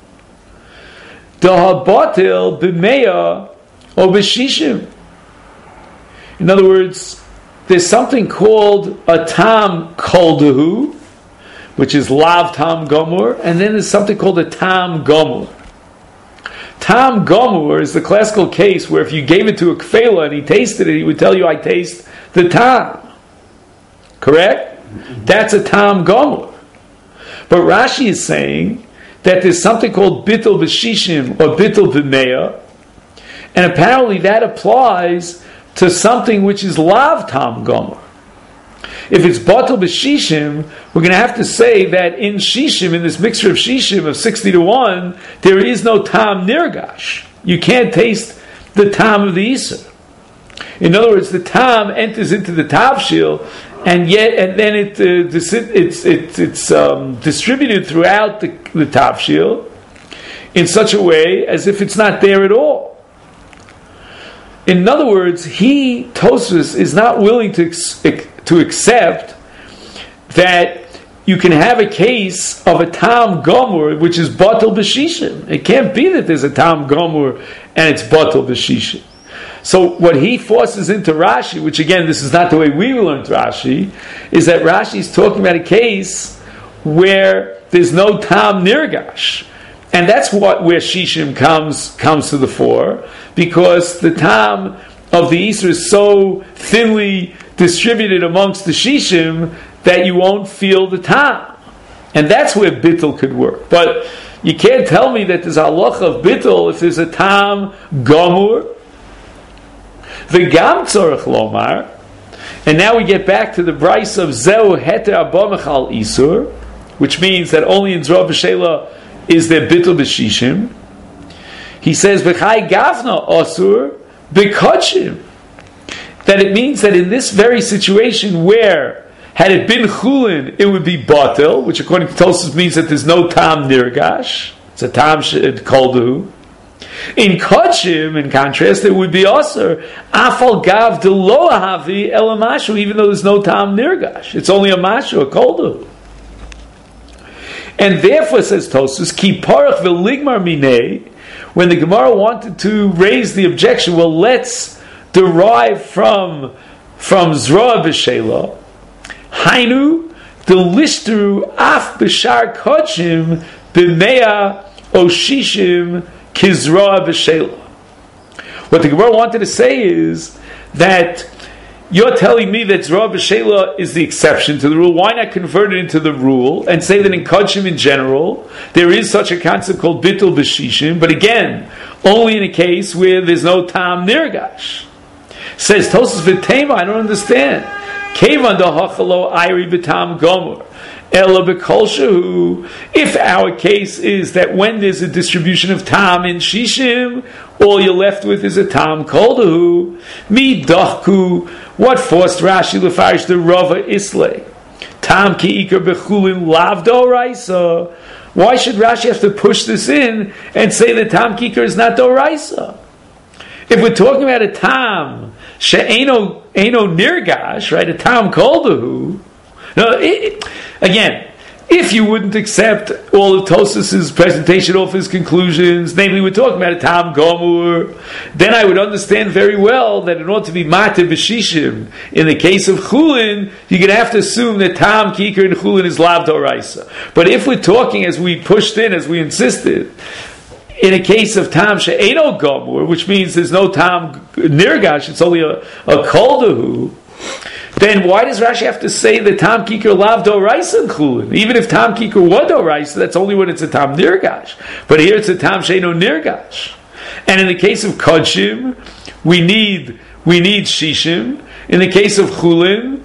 Speaker 1: dahabatil b'meya o b'shishim. In other words, there's something called a tam koldahu, which is lav tam gomor, and then there's something called a tam gomor. Tam gomor is the classical case where if you gave it to a kfela and he tasted it, he would tell you, I taste the tam. Correct? That's a tam gomor. But Rashi is saying that there's something called bittul b'shishim or bittul b'meya, and apparently that applies to something which is lav tam gomor. If it's batel b'shishim, we're going to have to say that in shishim, in this mixture of shishim of sixty to one, there is no tam nirgash. You can't taste the tam of the isa. In other words, the tam enters into the tavshil, and yet, and then it uh, dis- it's it's it's um, distributed throughout the, the tavshil in such a way as if it's not there at all. in other words, he, Tosfos, is not willing to ex- to accept that you can have a case of a tam gomur which is batal b'shishim. It can't be that there's a tam gomur and it's batal b'shishim. So what he forces into Rashi, which again, this is not the way we learned Rashi, is that Rashi is talking about a case where there's no tam nirgash. And that's what where shishim comes comes to the fore, because the tam of the Isra is so thinly distributed amongst the shishim that you won't feel the tam. And that's where bittul could work. But you can't tell me that there's a halacha of bittul if there's a tam gomur. V'gam tzorach lomar. And now we get back to the bris of zeu heter abba mechal isur, which means that only in Zroh b'sheila is there bittul b'shishim. He says v'chai gavna asur b'kodshim. That it means that in this very situation where had it been chulin, it would be batel, which according to Tosfos means that there's no tam nirgash. It's a tam koldu. In kodshim, in contrast, it would be aser afal gav de lo ahavi el mashu, even though there's no tam nirgash. It's only a mashu, a koldu. And therefore, says Tosfos, ki parach v'ligmar minei, when the Gemara wanted to raise the objection, well, let's derive from from Zroh b'sheila, hainu delishtaru af b'shar kodshim b'mea oshishim kizroh b'sheila. What the Gemara wanted to say is that you're telling me that Zroh b'sheila is the exception to the rule. Why not convert it into the rule and say that in kodshim in general there is such a concept called bittul b'shishim, but again, only in a case where there's no tam nirgash. Says Tosfos v'tema, I don't understand. Kevan dahachalo ayri b'tam gomer. Ela b'kolshahu. If our case is that when there's a distribution of tam in shishim, all you're left with is a tam koldahu. Mi dachku. What forced Rashi lefarish the Rava Islay? Tam ki ikar bechulin lavdo raisa. Why should Rashi have to push this in and say that tam ki ikar is not doraisa? If we're talking about a tam she'eno eno nirgash, right? A tam koldahu. No, it, again, if you wouldn't accept all of Tosfos' presentation of his conclusions, namely we're talking about a tam gomur, then I would understand very well that in order to be mateh b'shishim, in the case of chulin, you're going to have to assume that tam kikar and chulin is lav doraisa. But if we're talking, as we pushed in, as we insisted, in a case of tam she'eno gomur, which means there's no tam nirgash, it's only a, a koldahu, then why does Rashi have to say that tam kikar lav doraisa and chulin? Even if tam kikar was doraisa, that's only when it's a tam nirgash. But here it's a tam she'eno nirgash. And in the case of kodshim, we need we need shishim. In the case of chulin,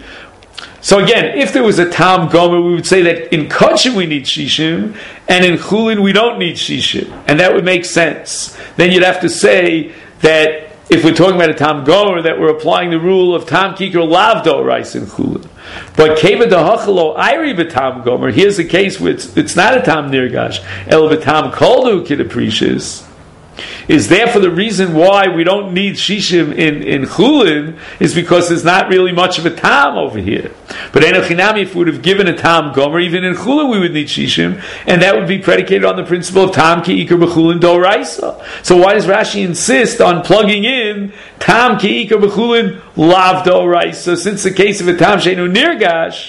Speaker 1: so again, if there was a tam gomer, we would say that in kodshim we need shishim, and in chulin we don't need shishim, and that would make sense. Then you'd have to say that if we're talking about a tam gomer, that we're applying the rule of tam kikar lav doraisa in chulin. But keva dahachalo ayri b'tam gomer, here's a case where it's, it's not a tam nirgash, el b'tam koldu kidaprecious, is therefore the reason why we don't need shishim in, in chulin is because there's not really much of a tam over here. But enochinami, if we would have given a tam gomer, even in chulin we would need shishim, and that would be predicated on the principle of tam ki ikar b'chulin doraisa. So why does Rashi insist on plugging in tam ki ikar b'chulin lav doraisa, since the case of a tam she'enu nirgash?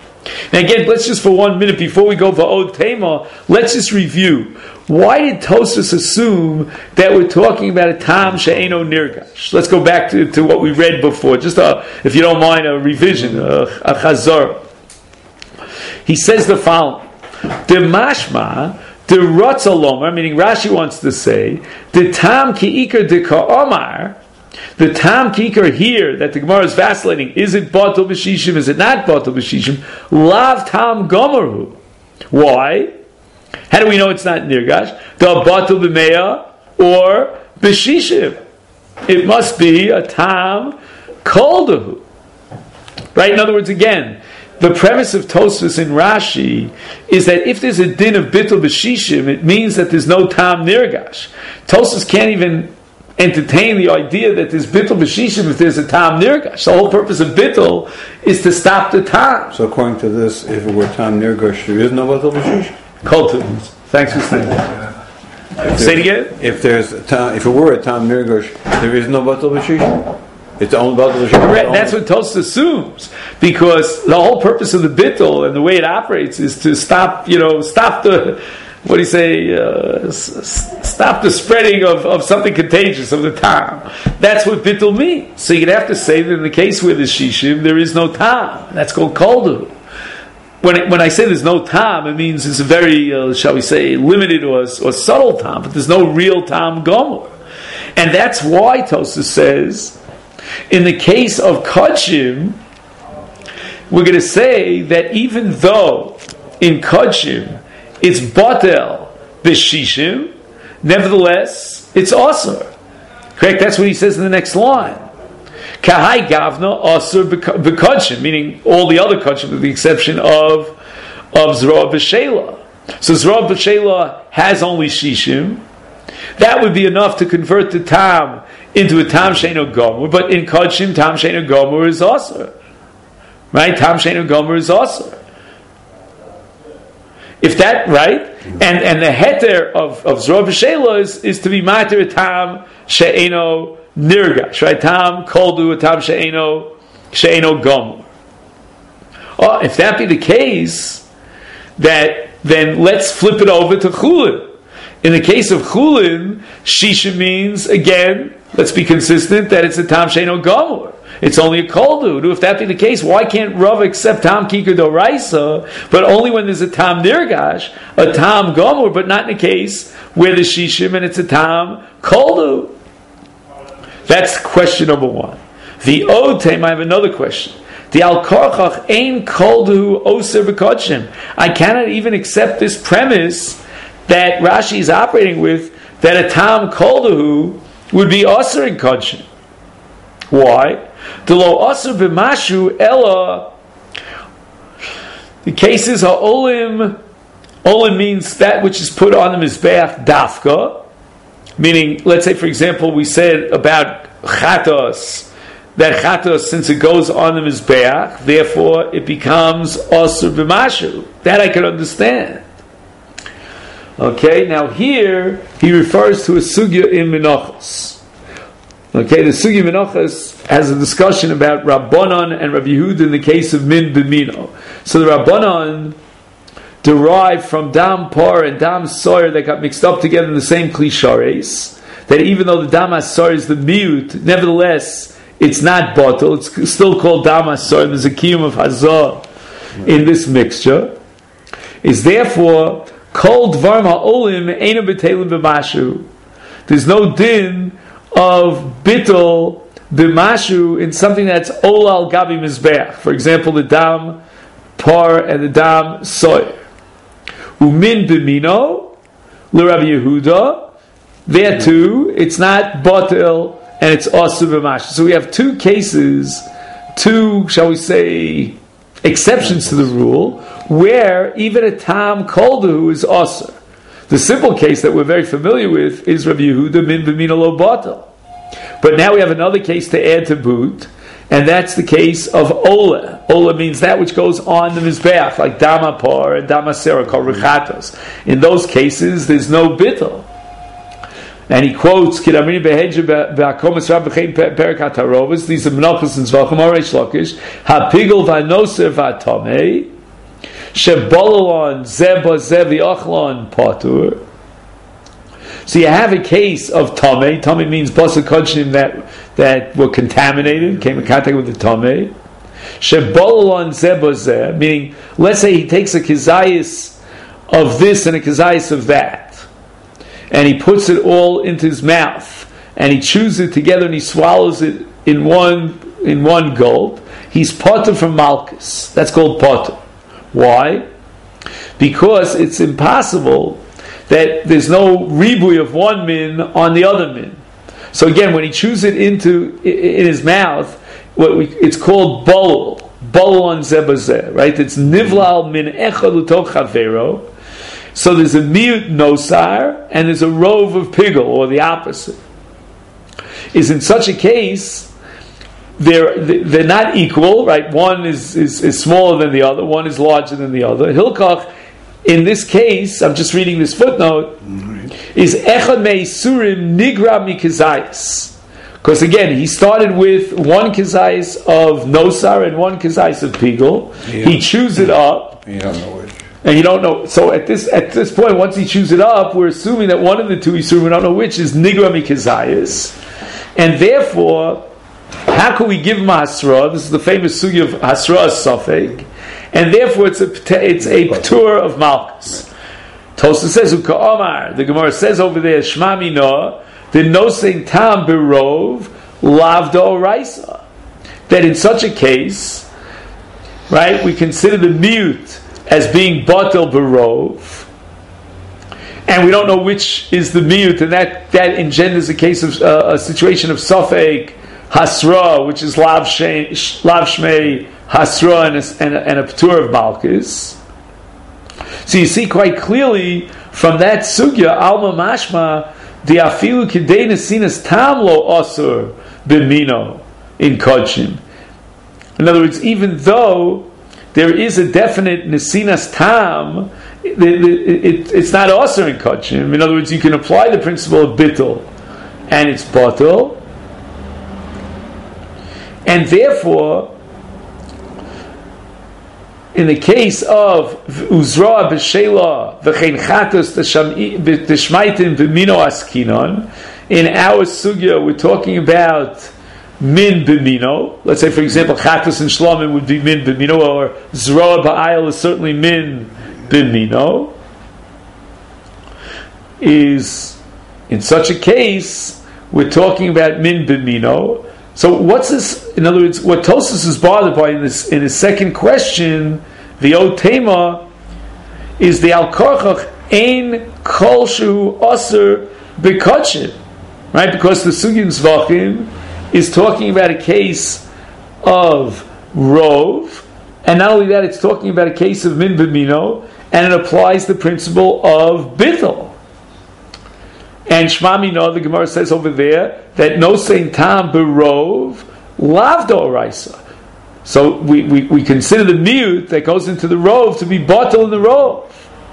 Speaker 1: Now again, let's just for one minute before we go for Od Tema, let's just review. Why did Tosfos assume that we're talking about a tam she'eno nirgash? Let's go back to, to what we read before. Just a, if you don't mind, a revision, a, a chazar. He says the following: the mashma, the rotzalomar, meaning Rashi wants to say, the tam ki ikar de ka'omar, the tam kikar here that the Gemara is vacillating, is it batal b'shishim, is it not batal b'shishim? Lav tam gomaru. Why? How do we know it's not nirgash? The batal b'meya or b'shishim. It must be a tam koldahu. Right? In other words, again, the premise of Tosfos in Rashi is that if there's a din of bittul b'shishim, it means that there's no tam nirgash. Tosfos can't even entertain the idea that there's bittul b'shishim if there's a tam nirgash. The whole purpose of bittul is to stop the tam.
Speaker 3: So according to this, if it were tam nirgash, there is no bittul b'shishim.
Speaker 1: Kultuvim. Thanks for saying that. Say it again.
Speaker 3: If there's a tam, if it were a tam nirgash, there is no bittul b'shishim. It's the only bittul b'shishim.
Speaker 1: Correct. That's what Tosfos assumes, because the whole purpose of the bittul and the way it operates is to stop, you know, stop the. What do you say? Uh, s- stop the spreading of, of something contagious of the tam. That's what bittul means. So you'd have to say that in the case where there's shishim, there is no tam. That's called koldu. When it, when I say there's no tam, it means it's a very, uh, shall we say, limited or, or subtle tam, but there's no real tam gomer. And that's why Tosfos says, in the case of kodshim, we're going to say that even though in kodshim it's batel b'shishim, nevertheless it's asur. Correct? That's what he says in the next line. Kahai gavna asur b'kodshim, meaning all the other kodshim with the exception of of zroa b'shela. So zroa b'shela has only shishim. That would be enough to convert the tam into a tam sheino gomer, but in kodshim tam sheino gomer is asur. Right? Tam sheino gomer is asur. If that, right? And and the heter of, of Zroa B'Shela is, is to be mater tam she'eno nirgash, right? Tam koldu tam she'eno she'eno gomer. Oh, if that be the case, that then let's flip it over to chulin. In the case of chulin, shisha means, again, let's be consistent, that it's a tam she'eno gomer. It's only a koldu. If that be the case, why can't Rav accept tam kikar doraisa, but only when there's a tam nirgash, a tam gomer, but not in a case where there's shishim and it's a tam koldu? That's question number one. The otem, I have another question. The al korchach ein koldu oser b'kodshim. I cannot even accept this premise that Rashi is operating with, that a tam koldu would be oser in kodshim. Why? The lo asur b'mashu ella. The cases are olim. Olim means that which is put on the mizbeach dafka. Meaning, let's say, for example, we said about chatos, that chatos, since it goes on the mizbeach, therefore it becomes asur b'mashu. That I can understand. Okay, now here he refers to a sugya in menachos. Okay, the Sugi Menachos has a discussion about Rabbanon and Rabbi Yehuda in the case of Min B'mino. So the Rabbanon derived from Dam Par and Dam Soyer that got mixed up together in the same Klishares, that even though the Dam Soyer is the miut, nevertheless it's not bottle, it's still called Dam Soyer. There's a kiyum of Hazah in this mixture. Is therefore called Dvarm HaOlim Eina B'Telim B'Mashu. There's no din of bittul b'mashu in something that's olal gabi mizbeach. For example, the dam par and the dam soy. Umin b'mino l'Rabbi Yehuda. There too, it's not batel and it's also b'mashu. So we have two cases, two, shall we say, exceptions to the rule, where even a tam koldu is also. The simple case that we're very familiar with is Rabbi Yehuda min b'mina lo batel. But now we have another case to add to boot, and that's the case of Ola. Ola means that which goes on the Mizbeach, like Dama Par and Dama Sera, called Rechatos. In those cases, there's no bittul. And he quotes, Kidamini Behedja Ba'akomas Rabbechein Perak HaTarovas, these are Menachos and Zvachim Oreish Lakish, HaPigel V'anoser V'atomei, Shebololon Zeba Zevi Ochlon Patur. So you have a case of Tomei. Tomei means Basa Kodshim that, that were contaminated, came in contact with the Tomei. Shebololon Zeba Zeh, meaning, let's say he takes a kizayis of this and a kizayis of that, and he puts it all into his mouth, and he chews it together and he swallows it in one in one gulp. He's potter from Malchus. That's called potter. Why? Because it's impossible that there's no ribuy of one min on the other min. So again, when he chews it into in his mouth, what we, it's called bolul, bolul on zebazeh, right? It's nivlal min echad utok chavero. So there's a miut nosar and there's a rove of pigel, or the opposite. is in such a case, they're they're not equal, right? One is, is, is smaller than the other, one is larger than the other. Hilkach, in this case, I'm just reading this footnote, is Echad Meisurim Nigra Mikazayis. Because again, he started with one Kazayis of Nosar and one Kazayis of Pigel. Yeah. He chews it up.
Speaker 3: You don't know which.
Speaker 1: And you don't know. So at this at this point, once he chews it up, we're assuming that one of the two Yisurim, we don't know which, is Nigra Mikazayis. And therefore, how can we give him a Hasra? This is the famous sugi of Hasra Safek. And therefore, it's a it's a Ptur of Malchus. Tosfos says, Uka Omar. The Gemara says over there, Shma Mina, the Nosein Tam Berov, Lavdo Raisa. That in such a case, right, we consider the mute as being Batel Berov, and we don't know which is the mute, and that, that engenders a case of uh, a situation of Safek Hasra, which is Lav Shmei Hasra and a, and a, and a Ptur of Malchus. So you see quite clearly from that sugya, Alma Mashma, the Afilu Kidei Nesinas Tam Lo Osur B'mino in Kodshim. In other words, even though there is a definite Nesinas Tam, it, it, it, it's not Osur in Kodshim. In other words, you can apply the principle of Bittul, and it's Batel. And therefore, in the case of Uzroa b'Shela v'chein chatos d'shmaitin b'mino askinon, in our sugya we're talking about min b'mino. Let's say, for example, chatos and shlomim would be min b'mino, or Zroa ba'ayil is certainly min b'mino. Is in such a case we're talking about min b'mino. So what's this? In other words, what Tosfos is bothered by in this in his second question, the Otema, is the Al Korchach Ein Kolshu Aser Bekotshim, right? Because the Sugin Zvachim is talking about a case of Rov, and not only that, it's talking about a case of Min B'mino, and it applies the principle of Bittul. And Shma Mina, the Gemara says over there, that no Saint Tam Berov Lavdo Oraisa. So we, we, we consider the mute that goes into the Rov to be Batel in the Rov.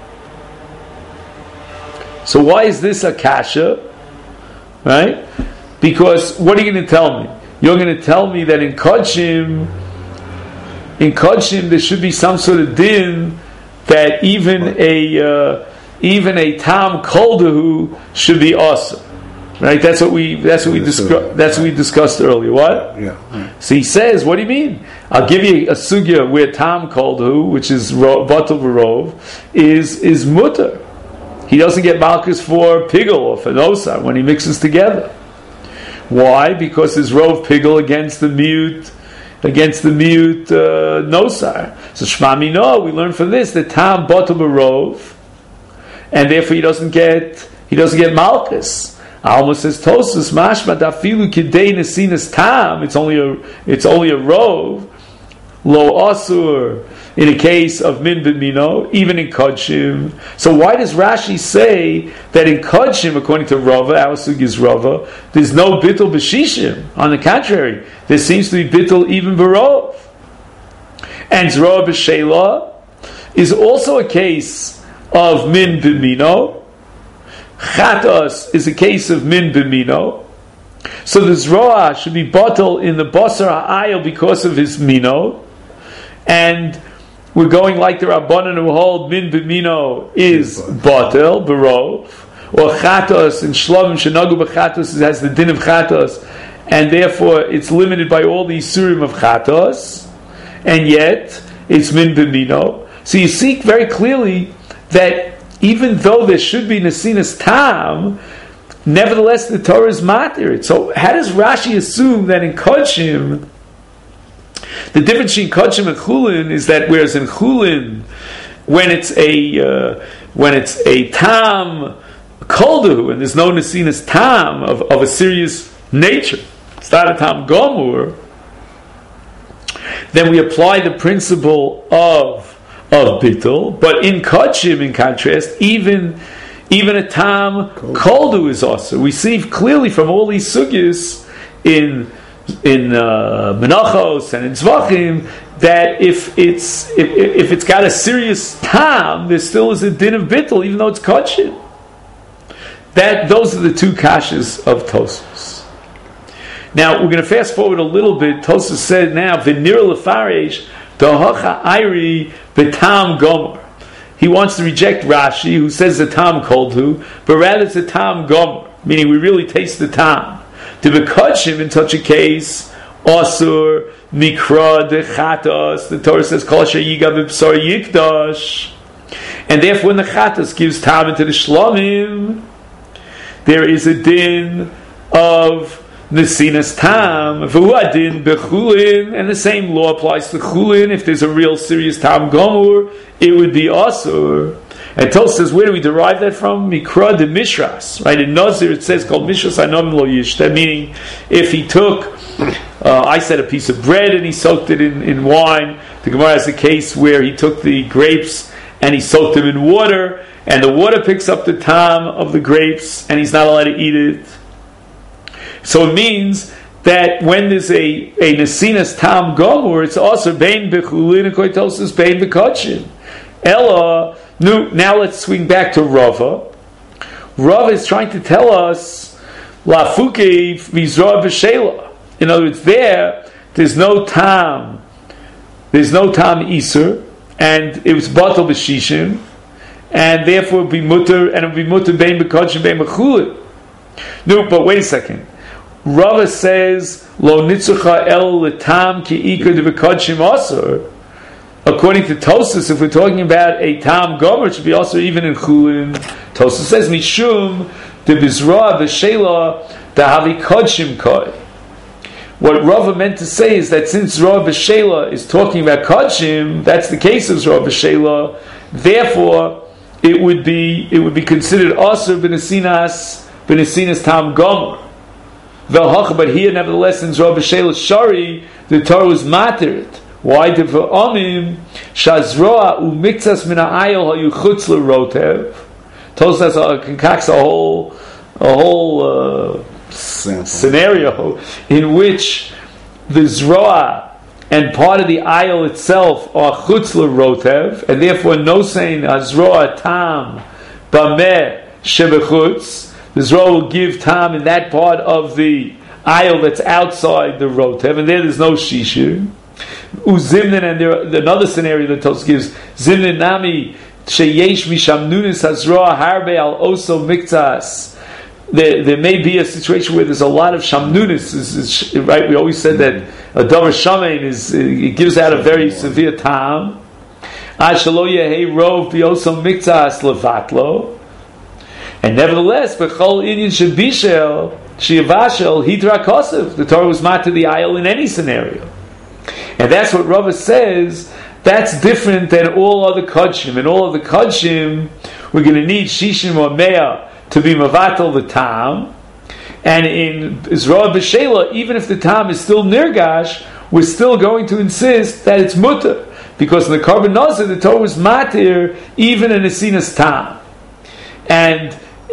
Speaker 1: So why is this a kasha? Right? Because what are you going to tell me? You're going to tell me that in Kodshim, in Kodshim there should be some sort of din that even a uh, even a Tam Koldahu should be awesome. Right? That's what we that's what we discussed that's what we discussed earlier. What?
Speaker 3: Yeah.
Speaker 1: So he says, what do you mean? I'll give you a sugya where Tam Koldahu, which is Batel V'Rov, is is mutter. He doesn't get Malchus for Pigel or for Nosar when he mixes together. Why? Because his Rov Pigel against the mute against the mute uh, Nosar. So Shma Mina, we learn from this that Tam Batel V'Rov, and therefore he doesn't get he doesn't get Malchus. Almost says Tosfos mashma dafilu kidei nesinas tam. It's only a it's only a rov lo asur in a case of min b'mino, even in kodshim. So why does Rashi say that in kodshim, according to Rava, our sugi is Rava, there's no bittul b'shishim? On the contrary, there seems to be bittul even b'rov. And zroa b'shela is also a case of min b'mino. Chatos is a case of min b'mino. So the zroa should be batel in the basar ha'ayil because of his mino. And we're going like the Rabbanan who hold min b'mino is batel, barov. Or chatos and shlomim shenagu b'chatos has the din of chatos. And therefore it's limited by all the surim of chatos. And yet it's min b'mino. So you see very clearly that even though there should be Nesinas Tam, nevertheless the Torah is matir. So how does Rashi assume that in Kodshim, the difference between Kodshim and Chulin is that whereas in Chulin, when it's a uh, when it's a Tam Koldu, and there's no Nesinas Tam of, of a serious nature, it's not a Tam Gomur, then we apply the principle of of Bittul, but in Kodshim, in contrast, even even a Tam Koldu is also. We see clearly from all these sugyas in in uh, Menachos and in Zvachim that if it's if, if it's got a serious tam, there still is a din of bittul, even though it's kosher. That those are the two kashas of Tosfos. Now we're going to fast forward a little bit. Tosfos said now v'nir lefaresh dohacha ayri betam gomer. He wants to reject Rashi, who says the tam koldu, but rather it's a tam gomer, meaning we really taste the tam. To be kachim in such a case, asur mikra de chatos. The Torah says kol sheyiga b'bsar yikdash, and therefore when the chatos gives tam into the shlamim, there is a din of nesinas tam, v'hu adin bechulin, and the same law applies to chulin. If there's a real serious tam gomur, it would be asur. And Tosfos says, where do we derive that from? Mikra de mishras, right? In Nazir it says called mishras anom lo yishta, meaning if he took, uh, I said a piece of bread and he soaked it in, in wine. The Gemara has a case where he took the grapes and he soaked them in water, and the water picks up the tam of the grapes, and he's not allowed to eat it. So it means that when there's a, a nesinas tam gomur, it's also bein bechulin and koitosis bein bekachin. Ella, now let's swing back to Rava. Rava is trying to tell us lafuke vizra b'shela. In other words, there there's no tam, there's no tam iser, and it was batal b'shishim, and therefore it would be mutter, and it would be mutter bein bekachin bein bechulin. No, but wait a second. Rava says lo nitzucha el letam ki ikar de bekachin asur. According to Tosfos, if we're talking about a tam gomer, it should be also even in chulin. Tosfos says mishum de bizra b'shela de havi kodshim koi. What Rava meant to say is that since Zra b'shela is talking about kodshim, that's the case of Zra b'shela. Therefore, it would be it would be considered asur b'nesinas b'nesinas tam gomer. But here, nevertheless, in Zra b'shela shari, the Torah was materit. Why? The v'omim shazroa umiktzas min ha'ayil hayuchutz l'rotev. Tosfos concocts a whole a whole uh, scenario in which the zroa and part of the ayil itself are chutz l'rotev, and therefore no saying azroa tam bameh shebechutz. The zroa will give tam in that part of the ayil that's outside the rotev, and there there's no shishir. Uzimnin, and there another scenario that Tosfos gives zimnin nami sheyesh misham nunis hazroa harbe al oso miktas. There, there may be a situation where there's a lot of shamnunis. Is, is, right? We always said that a davar shamein is it gives out a very severe tam. Ashalo yehei rov bioso miktas levatlo. And nevertheless, bechol inyan shebishel sheyavashel hidra kosev. The Torah was mat to the ayil in any scenario. And that's what Rava says, that's different than all other kodshim. In all of the kodshim, we're going to need shishim or mea to be mavatal the tam. And in Zra b'shela, even if the tam is still nirgash, we're still going to insist that it's mutter. Because in the Karban Nazir, the Torah was matir, even in a sinas tam. And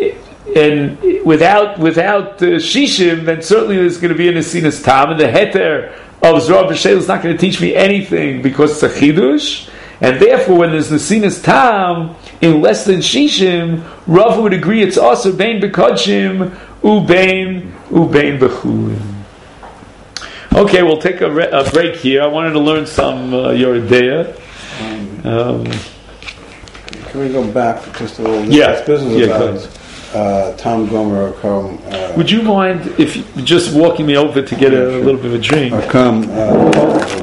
Speaker 1: and without without uh, shishim, then certainly there's going to be an asinas tam, and the heter of Zra b'shela is not going to teach me anything because it's a chidush, and therefore when there's nesinas tam in less than shishim, Rav would agree it's also bein bekodshim ubein ubein bechulin. Okay, we'll take a, re- a break here. I wanted to learn some uh, Yoredeya. Um,
Speaker 3: Can we go back just a little bit?
Speaker 1: Yeah,
Speaker 3: this is
Speaker 1: yeah,
Speaker 3: about uh, Tom Gomer or Kom. Uh,
Speaker 1: Would you mind if you, just walking me over to get a, a little bit of a drink?
Speaker 3: Or Kom. Uh,